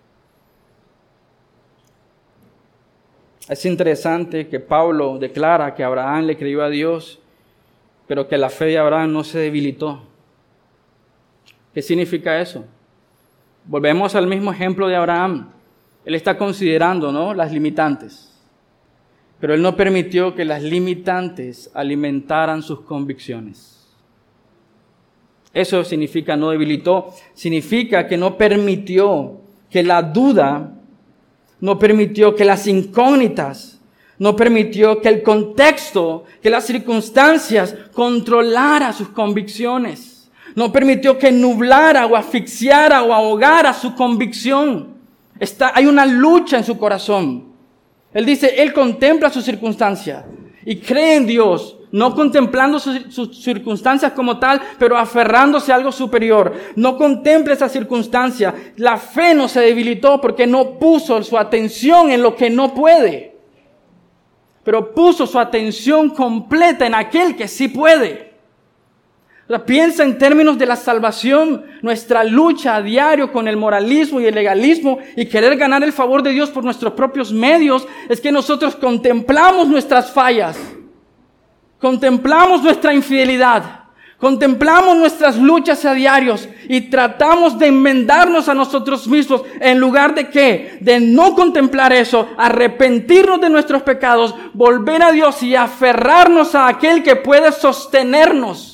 Es interesante que Pablo declara que Abraham le creyó a Dios, pero que la fe de Abraham no se debilitó. ¿Qué significa eso? Volvemos al mismo ejemplo de Abraham. Él está considerando, ¿no?, las limitantes, pero él no permitió que las limitantes alimentaran sus convicciones. Eso significa no debilitó, significa que no permitió que la duda, no permitió que las incógnitas, no permitió que el contexto, que las circunstancias controlara sus convicciones. No permitió que nublara o asfixiara o ahogara su convicción. Está, hay una lucha en su corazón. Él dice, él contempla su circunstancia y cree en Dios, no contemplando sus, sus circunstancias como tal, pero aferrándose a algo superior. No contempla esa circunstancia. La fe no se debilitó porque no puso su atención en lo que no puede, pero puso su atención completa en aquel que sí puede. O sea, piensa en términos de la salvación, nuestra lucha a diario con el moralismo y el legalismo y querer ganar el favor de Dios por nuestros propios medios, es que nosotros contemplamos nuestras fallas. Contemplamos nuestra infidelidad, contemplamos nuestras luchas a diarios y tratamos de enmendarnos a nosotros mismos en lugar de ¿qué? De no contemplar eso, arrepentirnos de nuestros pecados, volver a Dios y aferrarnos a aquel que puede sostenernos.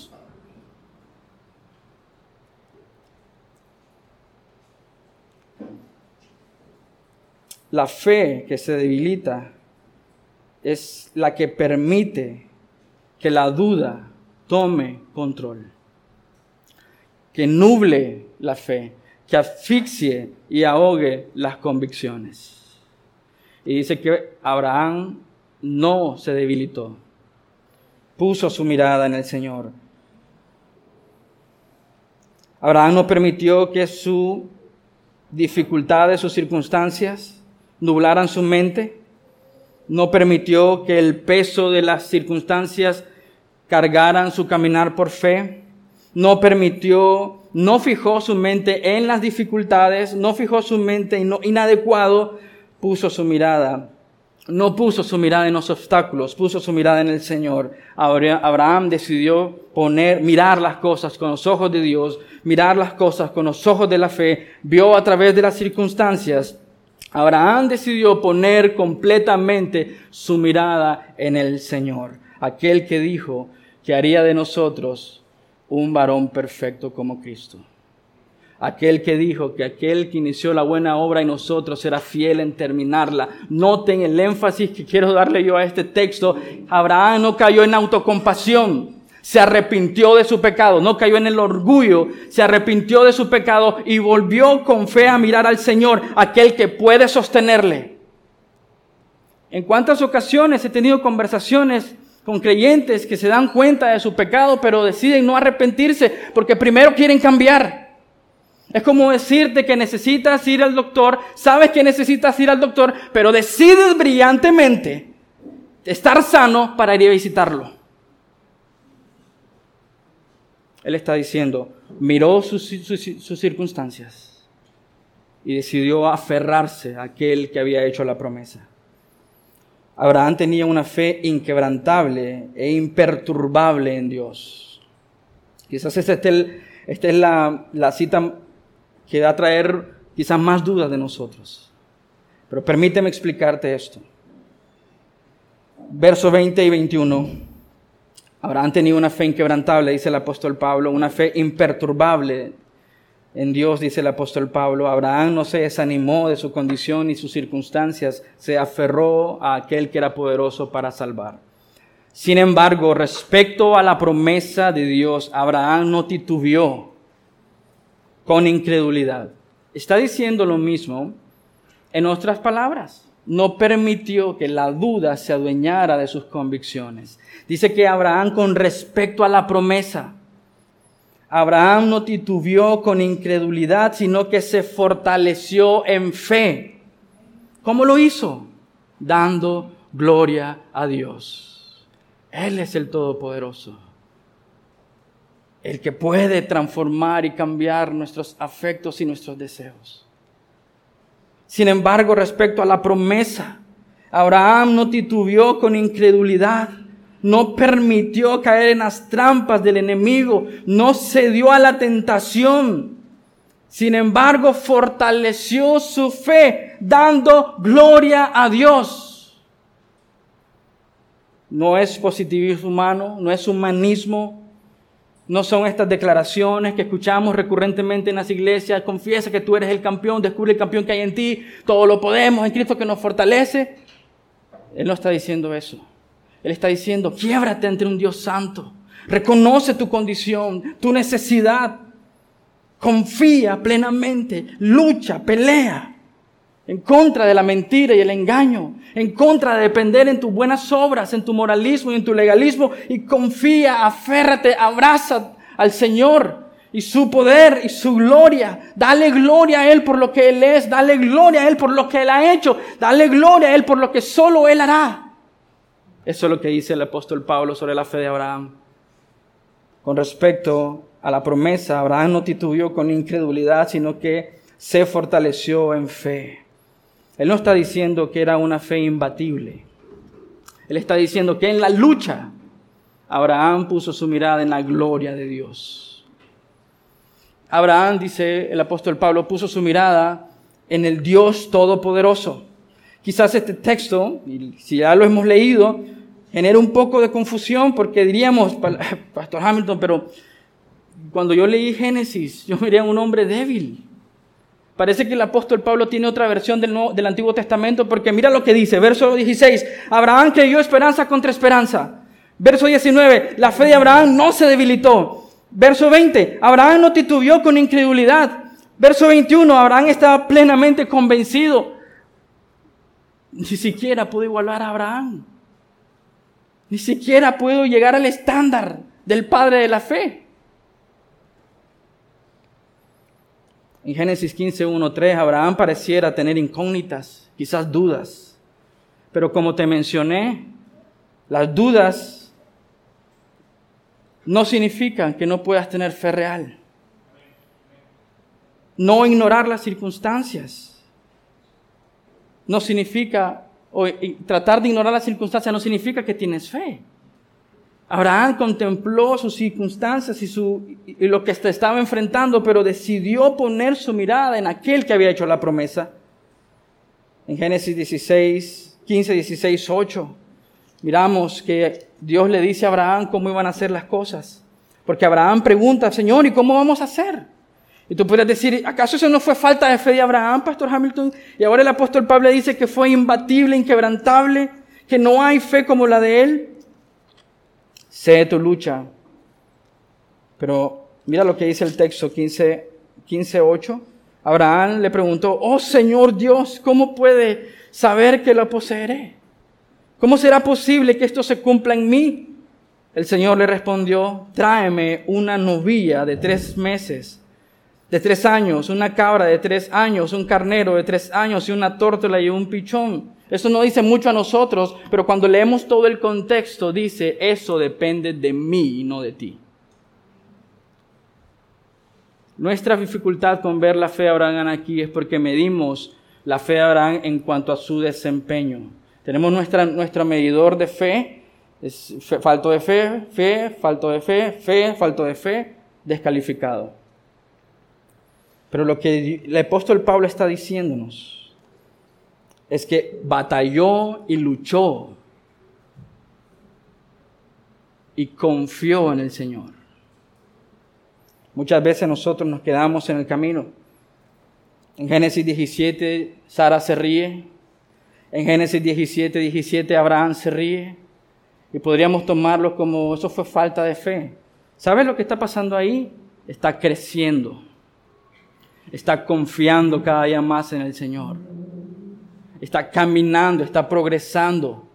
La fe que se debilita es la que permite que la duda tome control. que nuble la fe, que asfixie y ahogue las convicciones. Y dice que Abraham no se debilitó, puso su mirada en el Señor. Abraham no permitió que sus dificultades, sus circunstancias nublaran su mente. No permitió que el peso de las circunstancias cargaran su caminar por fe. No permitió, no fijó su mente en las dificultades, no fijó su mente en lo inadecuado, puso su mirada. No puso su mirada en los obstáculos, puso su mirada en el Señor. Abraham decidió poner, mirar las cosas con los ojos de Dios, mirar las cosas con los ojos de la fe, vio a través de las circunstancias. Abraham decidió poner completamente su mirada en el Señor, aquel que dijo que haría de nosotros un varón perfecto como Cristo. Aquel que dijo que aquel que inició la buena obra en nosotros será fiel en terminarla. Noten el énfasis que quiero darle yo a este texto. Abraham no cayó en autocompasión, se arrepintió de su pecado, no cayó en el orgullo, se arrepintió de su pecado y volvió con fe a mirar al Señor, aquel que puede sostenerle. ¿En cuántas ocasiones he tenido conversaciones con creyentes que se dan cuenta de su pecado, pero deciden no arrepentirse porque primero quieren cambiar? Es como decirte que necesitas ir al doctor, sabes que necesitas ir al doctor, pero decides brillantemente estar sano para ir a visitarlo. Él está diciendo, miró sus, sus, sus circunstancias y decidió aferrarse a aquel que había hecho la promesa. Abraham tenía una fe inquebrantable e imperturbable en Dios. Quizás esta es, el, esta es la, la cita que va a traer quizás más dudas de nosotros. Pero permíteme explicarte esto. Versos veinte y veintiuno. Abraham tenía una fe inquebrantable, dice el apóstol Pablo, una fe imperturbable en Dios, dice el apóstol Pablo. Abraham no se desanimó de su condición y sus circunstancias, se aferró a aquel que era poderoso para salvar. Sin embargo, respecto a la promesa de Dios, Abraham no titubeó con incredulidad. Está diciendo lo mismo en otras palabras. No permitió que la duda se adueñara de sus convicciones. Dice que Abraham, con respecto a la promesa, Abraham no titubeó con incredulidad, sino que se fortaleció en fe. ¿Cómo lo hizo? Dando gloria a Dios. Él es el Todopoderoso, el que puede transformar y cambiar nuestros afectos y nuestros deseos. Sin embargo, respecto a la promesa, Abraham no titubeó con incredulidad, no permitió caer en las trampas del enemigo, no cedió a la tentación. Sin embargo, fortaleció su fe, dando gloria a Dios. No es positivismo humano, no es humanismo. No son estas declaraciones que escuchamos recurrentemente en las iglesias. Confiesa que tú eres el campeón, descubre el campeón que hay en ti, todo lo podemos en Cristo que nos fortalece. Él no está diciendo eso. Él está diciendo, quiébrate ante un Dios santo. Reconoce tu condición, tu necesidad. Confía plenamente, lucha, pelea en contra de la mentira y el engaño, en contra de depender en tus buenas obras, en tu moralismo y en tu legalismo, y confía, aférrate, abraza al Señor y su poder y su gloria. Dale gloria a Él por lo que Él es, dale gloria a Él por lo que Él ha hecho, dale gloria a Él por lo que solo Él hará. Eso es lo que dice el apóstol Pablo sobre la fe de Abraham. Con respecto a la promesa, Abraham no titubeó con incredulidad, sino que se fortaleció en fe. Él no está diciendo que era una fe imbatible. Él está diciendo que en la lucha, Abraham puso su mirada en la gloria de Dios. Abraham, dice el apóstol Pablo, puso su mirada en el Dios Todopoderoso. Quizás este texto, y si ya lo hemos leído, genera un poco de confusión porque diríamos, Pastor Hamilton, pero cuando yo leí Génesis, yo miré a un hombre débil. Parece que el apóstol Pablo tiene otra versión del, Nuevo, del Antiguo Testamento, porque mira lo que dice, verso dieciséis, Abraham creyó esperanza contra esperanza. Verso diecinueve, la fe de Abraham no se debilitó. Verso veinte, Abraham no titubeó con incredulidad. Verso veintiuno, Abraham estaba plenamente convencido. Ni siquiera puedo igualar a Abraham. Ni siquiera puedo llegar al estándar del padre de la fe. En Génesis quince, uno, tres, Abraham pareciera tener incógnitas, quizás dudas. Pero como te mencioné, las dudas no significan que no puedas tener fe real. No ignorar las circunstancias no significa, o tratar de ignorar las circunstancias no significa que tienes fe. Abraham contempló sus circunstancias y, su, y lo que se estaba enfrentando, pero decidió poner su mirada en aquel que había hecho la promesa. En Génesis dieciséis, quince, dieciséis, ocho, miramos que Dios le dice a Abraham cómo iban a ser las cosas. Porque Abraham pregunta, Señor, ¿y cómo vamos a hacer? Y tú puedes decir, ¿acaso eso no fue falta de fe de Abraham, Pastor Hamilton? Y ahora el apóstol Pablo dice que fue imbatible, inquebrantable, que no hay fe como la de él. Sé tu lucha. Pero mira lo que dice el texto quince, quince ocho. Abraham le preguntó, oh Señor Dios, ¿cómo puede saber que lo poseeré? ¿Cómo será posible que esto se cumpla en mí? El Señor le respondió, tráeme una novilla de tres meses, de tres años, una cabra de tres años, un carnero de tres años y una tórtola y un pichón. Eso no dice mucho a nosotros, pero cuando leemos todo el contexto dice, eso depende de mí y no de ti. Nuestra dificultad con ver la fe de Abraham aquí es porque medimos la fe de Abraham en cuanto a su desempeño. Tenemos nuestra, nuestro medidor de fe, es fe, falto de fe, fe, falto de fe, fe, falto de fe, descalificado. Pero lo que el apóstol Pablo está diciéndonos es que batalló y luchó y confió en el Señor. Muchas veces nosotros nos quedamos en el camino. En Génesis diecisiete, Sara se ríe. En Génesis diecisiete, diecisiete, Abraham se ríe. Y podríamos tomarlo como eso fue falta de fe. ¿Sabes lo que está pasando ahí? Está creciendo. Está confiando cada día más en el Señor. Está caminando, está progresando.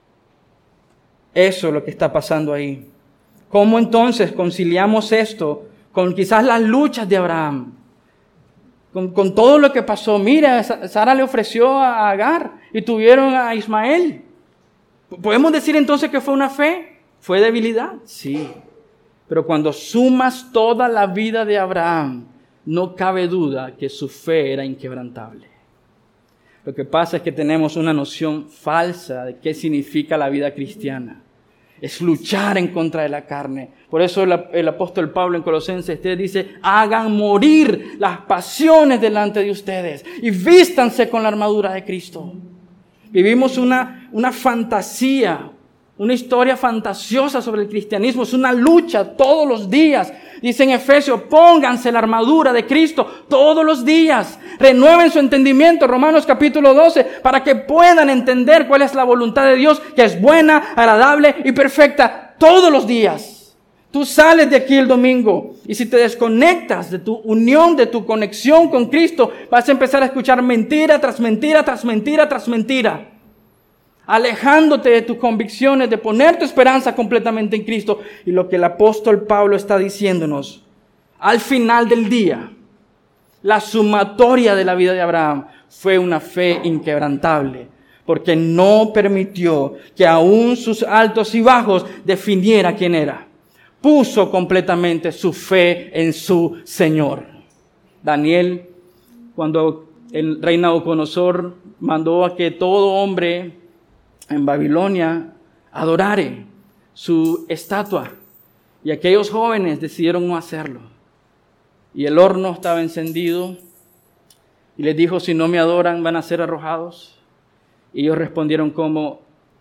Eso es lo que está pasando ahí. ¿Cómo entonces conciliamos esto con quizás las luchas de Abraham? Con, con todo lo que pasó. Mira, Sara le ofreció a Agar y tuvieron a Ismael. ¿Podemos decir entonces que fue una fe? ¿Fue debilidad? Sí. Pero cuando sumas toda la vida de Abraham, no cabe duda que su fe era inquebrantable. Lo que pasa es que tenemos una noción falsa de qué significa la vida cristiana. Es luchar en contra de la carne. Por eso el, el apóstol Pablo en Colosenses tres dice, hagan morir las pasiones delante de ustedes y vístanse con la armadura de Cristo. Vivimos una, una fantasía, una historia fantasiosa sobre el cristianismo. Es una lucha todos los días. Dice en Efesios, pónganse la armadura de Cristo todos los días. Renueven su entendimiento, Romanos capítulo doce, para que puedan entender cuál es la voluntad de Dios, que es buena, agradable y perfecta todos los días. Tú sales de aquí el domingo y si te desconectas de tu unión, de tu conexión con Cristo, vas a empezar a escuchar mentira tras mentira, tras mentira, tras mentira. Alejándote de tus convicciones, de poner tu esperanza completamente en Cristo. Y lo que el apóstol Pablo está diciéndonos, al final del día, la sumatoria de la vida de Abraham fue una fe inquebrantable, porque no permitió que aún sus altos y bajos definiera quién era. Puso completamente su fe en su Señor. Daniel, cuando el rey Nabucodonosor mandó a que todo hombre en Babilonia adorare su estatua, y aquellos jóvenes decidieron no hacerlo. Y el horno estaba encendido y les dijo, si no me adoran van a ser arrojados. Y ellos respondieron como,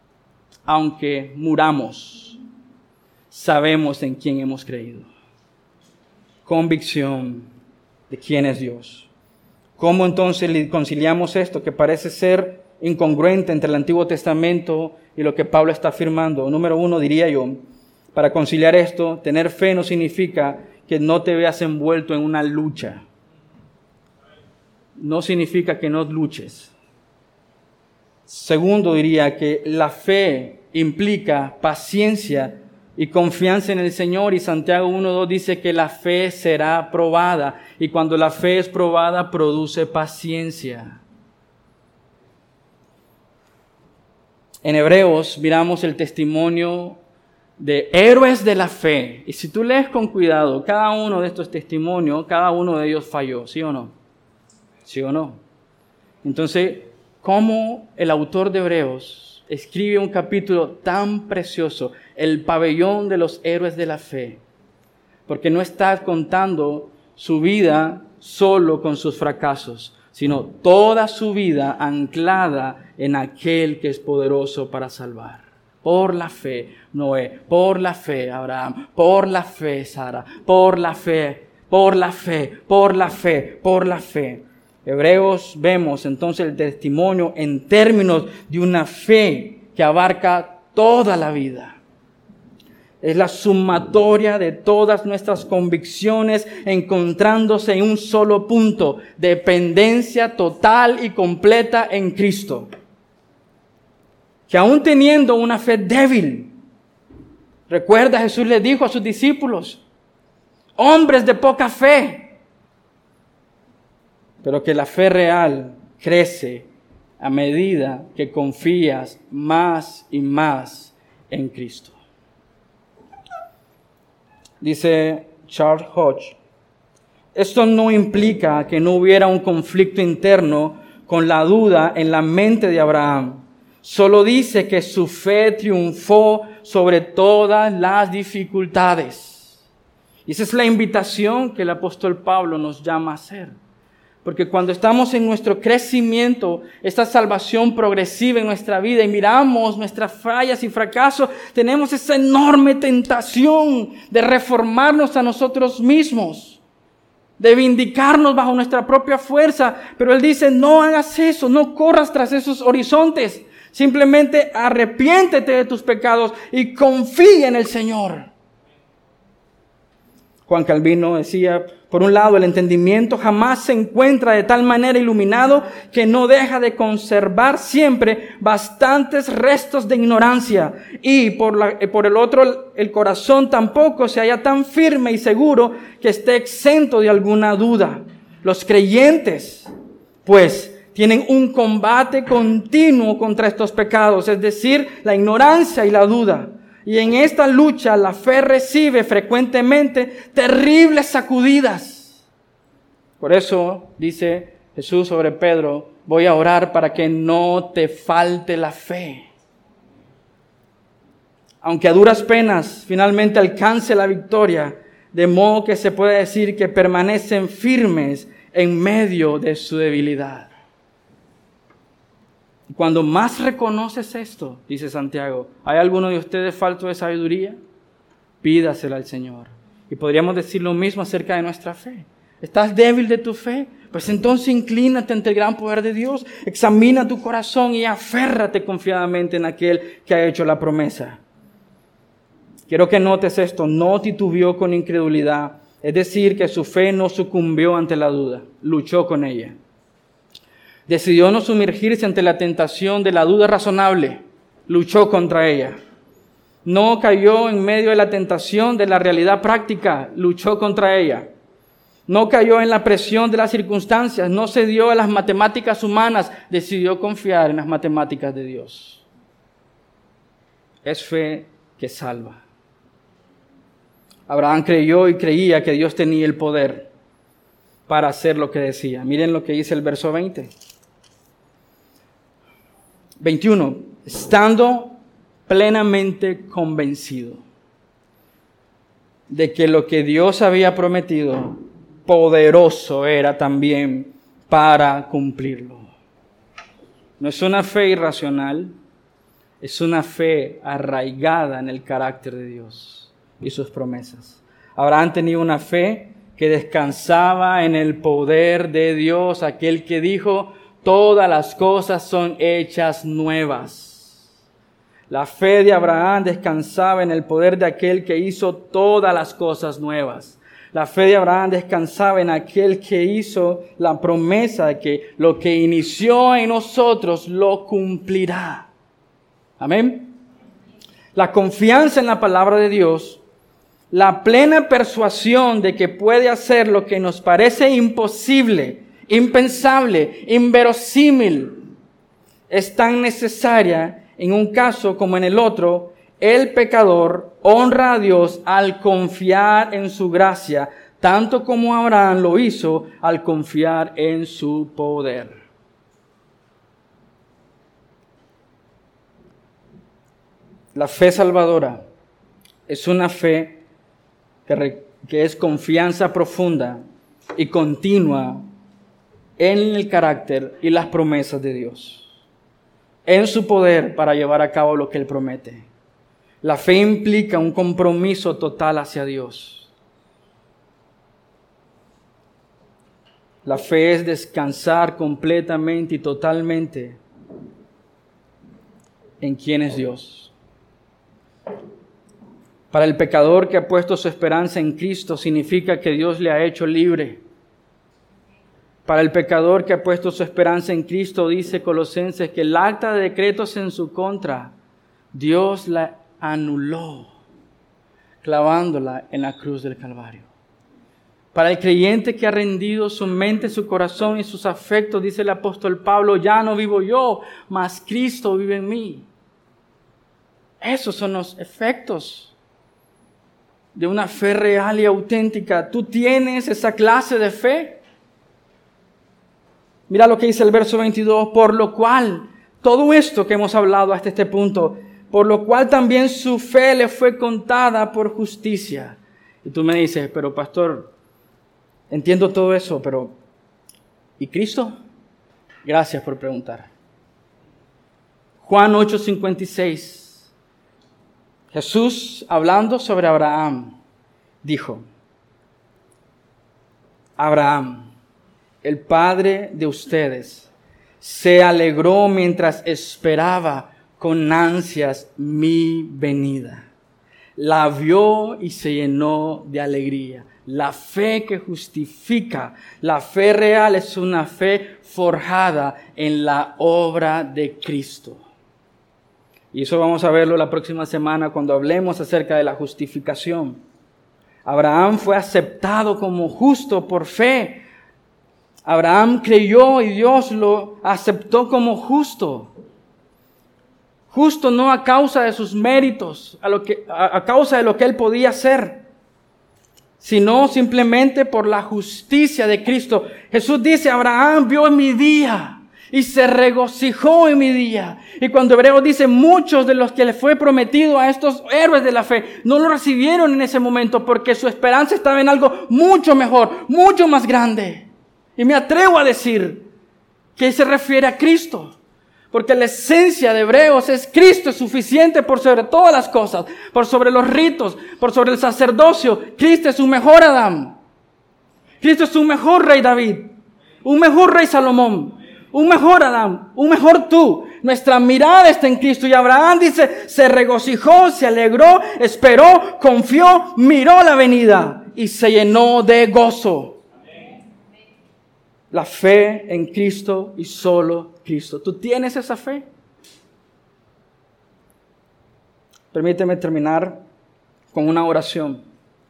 aunque muramos, sabemos en quién hemos creído. Convicción de quién es Dios. ¿Cómo entonces conciliamos esto que parece ser incongruente entre el Antiguo Testamento y lo que Pablo está afirmando? Número uno, diría yo, para conciliar esto, tener fe no significa que no te veas envuelto en una lucha. No significa que no luches. Segundo, diría que la fe implica paciencia y confianza en el Señor. Y Santiago uno dos dice que la fe será probada. Y cuando la fe es probada, produce paciencia. En Hebreos miramos el testimonio de héroes de la fe. Y si tú lees con cuidado cada uno de estos testimonios, cada uno de ellos falló, ¿sí o no? ¿Sí o no? Entonces, ¿cómo el autor de Hebreos escribe un capítulo tan precioso, el pabellón de los héroes de la fe? Porque no está contando su vida solo con sus fracasos, sino toda su vida anclada en aquel que es poderoso para salvar. Por la fe, Noé, por la fe, Abraham, por la fe, Sara, por la fe, por la fe, por la fe, por la fe. Hebreos vemos entonces el testimonio en términos de una fe que abarca toda la vida. Es la sumatoria de todas nuestras convicciones encontrándose en un solo punto: dependencia total y completa en Cristo. Que aún teniendo una fe débil, recuerda, Jesús le dijo a sus discípulos, hombres de poca fe, pero que la fe real crece a medida que confías más y más en Cristo. Dice Charles Hodge, esto no implica que no hubiera un conflicto interno con la duda en la mente de Abraham. Solo dice que su fe triunfó sobre todas las dificultades. Y esa es la invitación que el apóstol Pablo nos llama a hacer. Porque cuando estamos en nuestro crecimiento, esta salvación progresiva en nuestra vida y miramos nuestras fallas y fracasos, tenemos esa enorme tentación de reformarnos a nosotros mismos, de vindicarnos bajo nuestra propia fuerza. Pero él dice, no hagas eso, no corras tras esos horizontes. Simplemente arrepiéntete de tus pecados y confía en el Señor. Juan Calvino decía, por un lado, el entendimiento jamás se encuentra de tal manera iluminado que no deja de conservar siempre bastantes restos de ignorancia. Y por, la, por el otro, el corazón tampoco se halla tan firme y seguro que esté exento de alguna duda. Los creyentes, pues, tienen un combate continuo contra estos pecados, es decir, la ignorancia y la duda. Y en esta lucha la fe recibe frecuentemente terribles sacudidas. Por eso dice Jesús sobre Pedro, voy a orar para que no te falte la fe. Aunque a duras penas finalmente alcance la victoria, de modo que se puede decir que permanecen firmes en medio de su debilidad. Cuando más reconoces esto, dice Santiago, ¿hay alguno de ustedes falto de sabiduría? Pídasela al Señor. Y podríamos decir lo mismo acerca de nuestra fe. ¿Estás débil de tu fe? Pues entonces inclínate ante el gran poder de Dios. Examina tu corazón y aférrate confiadamente en aquel que ha hecho la promesa. Quiero que notes esto, no titubeó con incredulidad. Es decir, que su fe no sucumbió ante la duda, luchó con ella. Decidió no sumergirse ante la tentación de la duda razonable, luchó contra ella. No cayó en medio de la tentación de la realidad práctica, luchó contra ella. No cayó en la presión de las circunstancias, no cedió a las matemáticas humanas, decidió confiar en las matemáticas de Dios. Es fe que salva. Abraham creyó y creía que Dios tenía el poder para hacer lo que decía. Miren lo que dice el verso veinte. veintiuno. Estando plenamente convencido de que lo que Dios había prometido, poderoso era también para cumplirlo. No es una fe irracional, es una fe arraigada en el carácter de Dios y sus promesas. Abraham tenía una fe que descansaba en el poder de Dios, aquel que dijo, todas las cosas son hechas nuevas. La fe de Abraham descansaba en el poder de aquel que hizo todas las cosas nuevas. La fe de Abraham descansaba en aquel que hizo la promesa de que lo que inició en nosotros lo cumplirá. Amén. La confianza en la palabra de Dios, la plena persuasión de que puede hacer lo que nos parece imposible, impensable, inverosímil, es tan necesaria en un caso como en el otro. El pecador honra a Dios al confiar en su gracia, tanto como Abraham lo hizo al confiar en su poder. La fe salvadora es una fe que, re, que es confianza profunda y continua en el carácter y las promesas de Dios, en su poder para llevar a cabo lo que Él promete. La fe implica un compromiso total hacia Dios. La fe es descansar completamente y totalmente en quién es Dios. Para el pecador que ha puesto su esperanza en Cristo, significa que Dios le ha hecho libre. Para el pecador que ha puesto su esperanza en Cristo, dice Colosenses que el acta de decretos en su contra, Dios la anuló, clavándola en la cruz del Calvario. Para el creyente que ha rendido su mente, su corazón y sus afectos, dice el apóstol Pablo, ya no vivo yo, mas Cristo vive en mí. Esos son los efectos de una fe real y auténtica. ¿Tú tienes esa clase de fe? Mira lo que dice el verso veintidós, por lo cual, todo esto que hemos hablado hasta este punto, por lo cual también su fe le fue contada por justicia. Y tú me dices, pero pastor, entiendo todo eso, pero ¿y Cristo? Gracias por preguntar. Juan ocho cincuenta y seis. Jesús, hablando sobre Abraham, dijo, Abraham, el padre de ustedes, se alegró mientras esperaba con ansias mi venida. La vio y se llenó de alegría. La fe que justifica, la fe real es una fe forjada en la obra de Cristo. Y eso vamos a verlo la próxima semana cuando hablemos acerca de la justificación. Abraham fue aceptado como justo por fe. Abraham creyó y Dios lo aceptó como justo. Justo no a causa de sus méritos, a, lo que, a, a causa de lo que él podía hacer, sino simplemente por la justicia de Cristo. Jesús dice, Abraham vio en mi día y se regocijó en mi día. Y cuando Hebreos dice, muchos de los que le fue prometido a estos héroes de la fe, no lo recibieron en ese momento porque su esperanza estaba en algo mucho mejor, mucho más grande. Y me atrevo a decir que se refiere a Cristo. Porque la esencia de Hebreos es Cristo es suficiente por sobre todas las cosas, por sobre los ritos, por sobre el sacerdocio. Cristo es un mejor Adán. Cristo es un mejor rey David, un mejor rey Salomón, un mejor Adán, un mejor tú. Nuestra mirada está en Cristo. Y Abraham dice, se regocijó, se alegró, esperó, confió, miró la venida y se llenó de gozo. La fe en Cristo y solo Cristo. ¿Tú tienes esa fe? Permíteme terminar con una oración.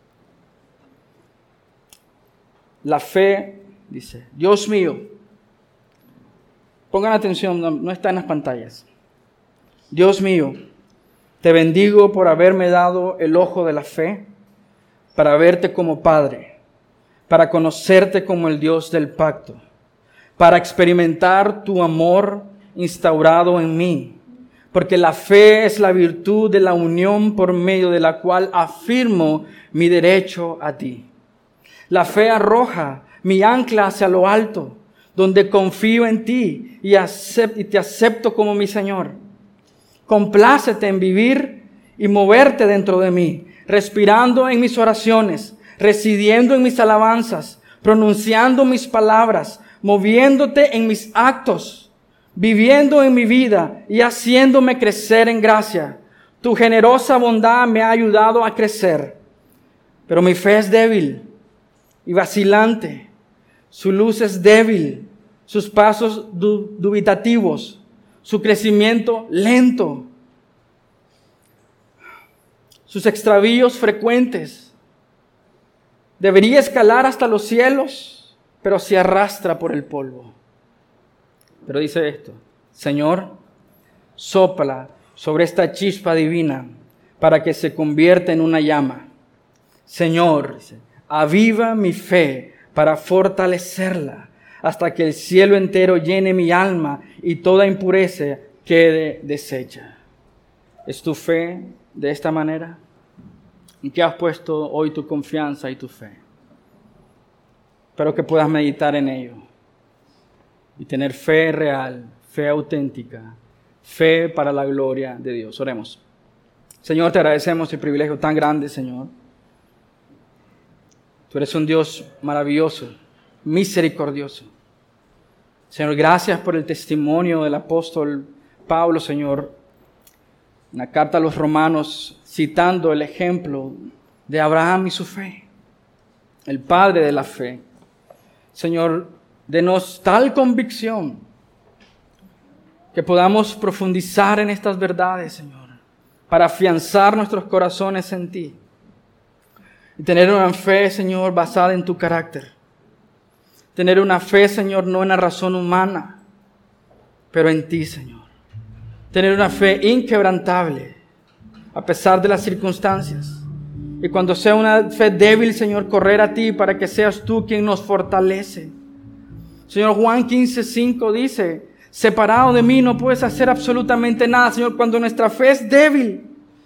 La fe dice, Dios mío, pongan atención, no, no está en las pantallas. Dios mío, te bendigo por haberme dado el ojo de la fe para verte como Padre, para conocerte como el Dios del pacto, para experimentar tu amor instaurado en mí, porque la fe es la virtud de la unión por medio de la cual afirmo mi derecho a ti. La fe arroja mi ancla hacia lo alto, donde confío en ti y, acept- y te acepto como mi Señor. Complácete en vivir y moverte dentro de mí, respirando en mis oraciones, residiendo en mis alabanzas, pronunciando mis palabras, moviéndote en mis actos, viviendo en mi vida y haciéndome crecer en gracia. Tu generosa bondad me ha ayudado a crecer, pero mi fe es débil y vacilante. Su luz es débil, sus pasos du- dubitativos, su crecimiento lento, sus extravíos frecuentes. Debería escalar hasta los cielos, pero se arrastra por el polvo. Pero dice esto: Señor, sopla sobre esta chispa divina para que se convierta en una llama. Señor, dice, aviva mi fe para fortalecerla hasta que el cielo entero llene mi alma y toda impureza quede deshecha. ¿Es tu fe de esta manera? ¿En qué has puesto hoy tu confianza y tu fe? Espero que puedas meditar en ello y tener fe real, fe auténtica, fe para la gloria de Dios. Oremos. Señor, te agradecemos el privilegio tan grande, Señor. Tú eres un Dios maravilloso, misericordioso. Señor, gracias por el testimonio del apóstol Pablo, Señor, en la carta a los Romanos, citando el ejemplo de Abraham y su fe, el padre de la fe. Señor, denos tal convicción que podamos profundizar en estas verdades, Señor, para afianzar nuestros corazones en ti y tener una fe, Señor, basada en tu carácter. Tener una fe, Señor, no en la razón humana, pero en ti, Señor. Tener una fe inquebrantable, a pesar de las circunstancias. Y cuando sea una fe débil, Señor, correr a ti para que seas tú quien nos fortalece. Señor, Juan quince cinco dice: separado de mí no puedes hacer absolutamente nada, Señor, cuando nuestra fe es débil.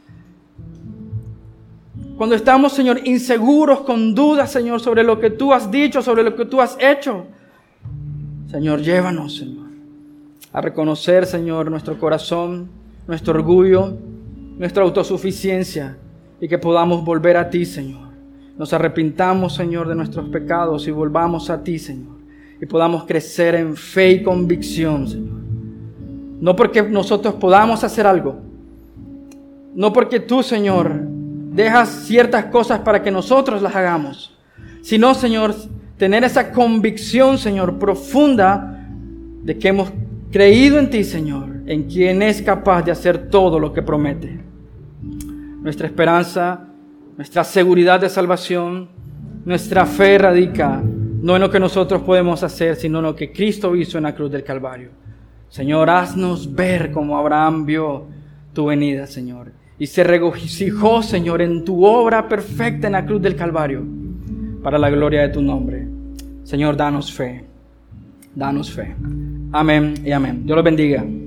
Cuando estamos, Señor, inseguros, con dudas, Señor, sobre lo que tú has dicho, sobre lo que tú has hecho. Señor, llévanos, Señor, a reconocer, Señor, nuestro corazón, nuestro orgullo, nuestra autosuficiencia, y que podamos volver a ti, Señor. Nos arrepintamos, Señor, de nuestros pecados y volvamos a ti, Señor. Y podamos crecer en fe y convicción, Señor. No porque nosotros podamos hacer algo, no porque tú, Señor, dejas ciertas cosas para que nosotros las hagamos, sino, Señor, tener esa convicción, Señor, profunda de que hemos creído en ti, Señor, en quien es capaz de hacer todo lo que promete. Nuestra esperanza, nuestra seguridad de salvación, nuestra fe radica no en lo que nosotros podemos hacer, sino en lo que Cristo hizo en la cruz del Calvario. Señor, haznos ver como Abraham vio tu venida, Señor, y se regocijó, Señor, en tu obra perfecta en la cruz del Calvario, para la gloria de tu nombre. Señor, danos fe, danos fe. Amén y amén. Dios los bendiga.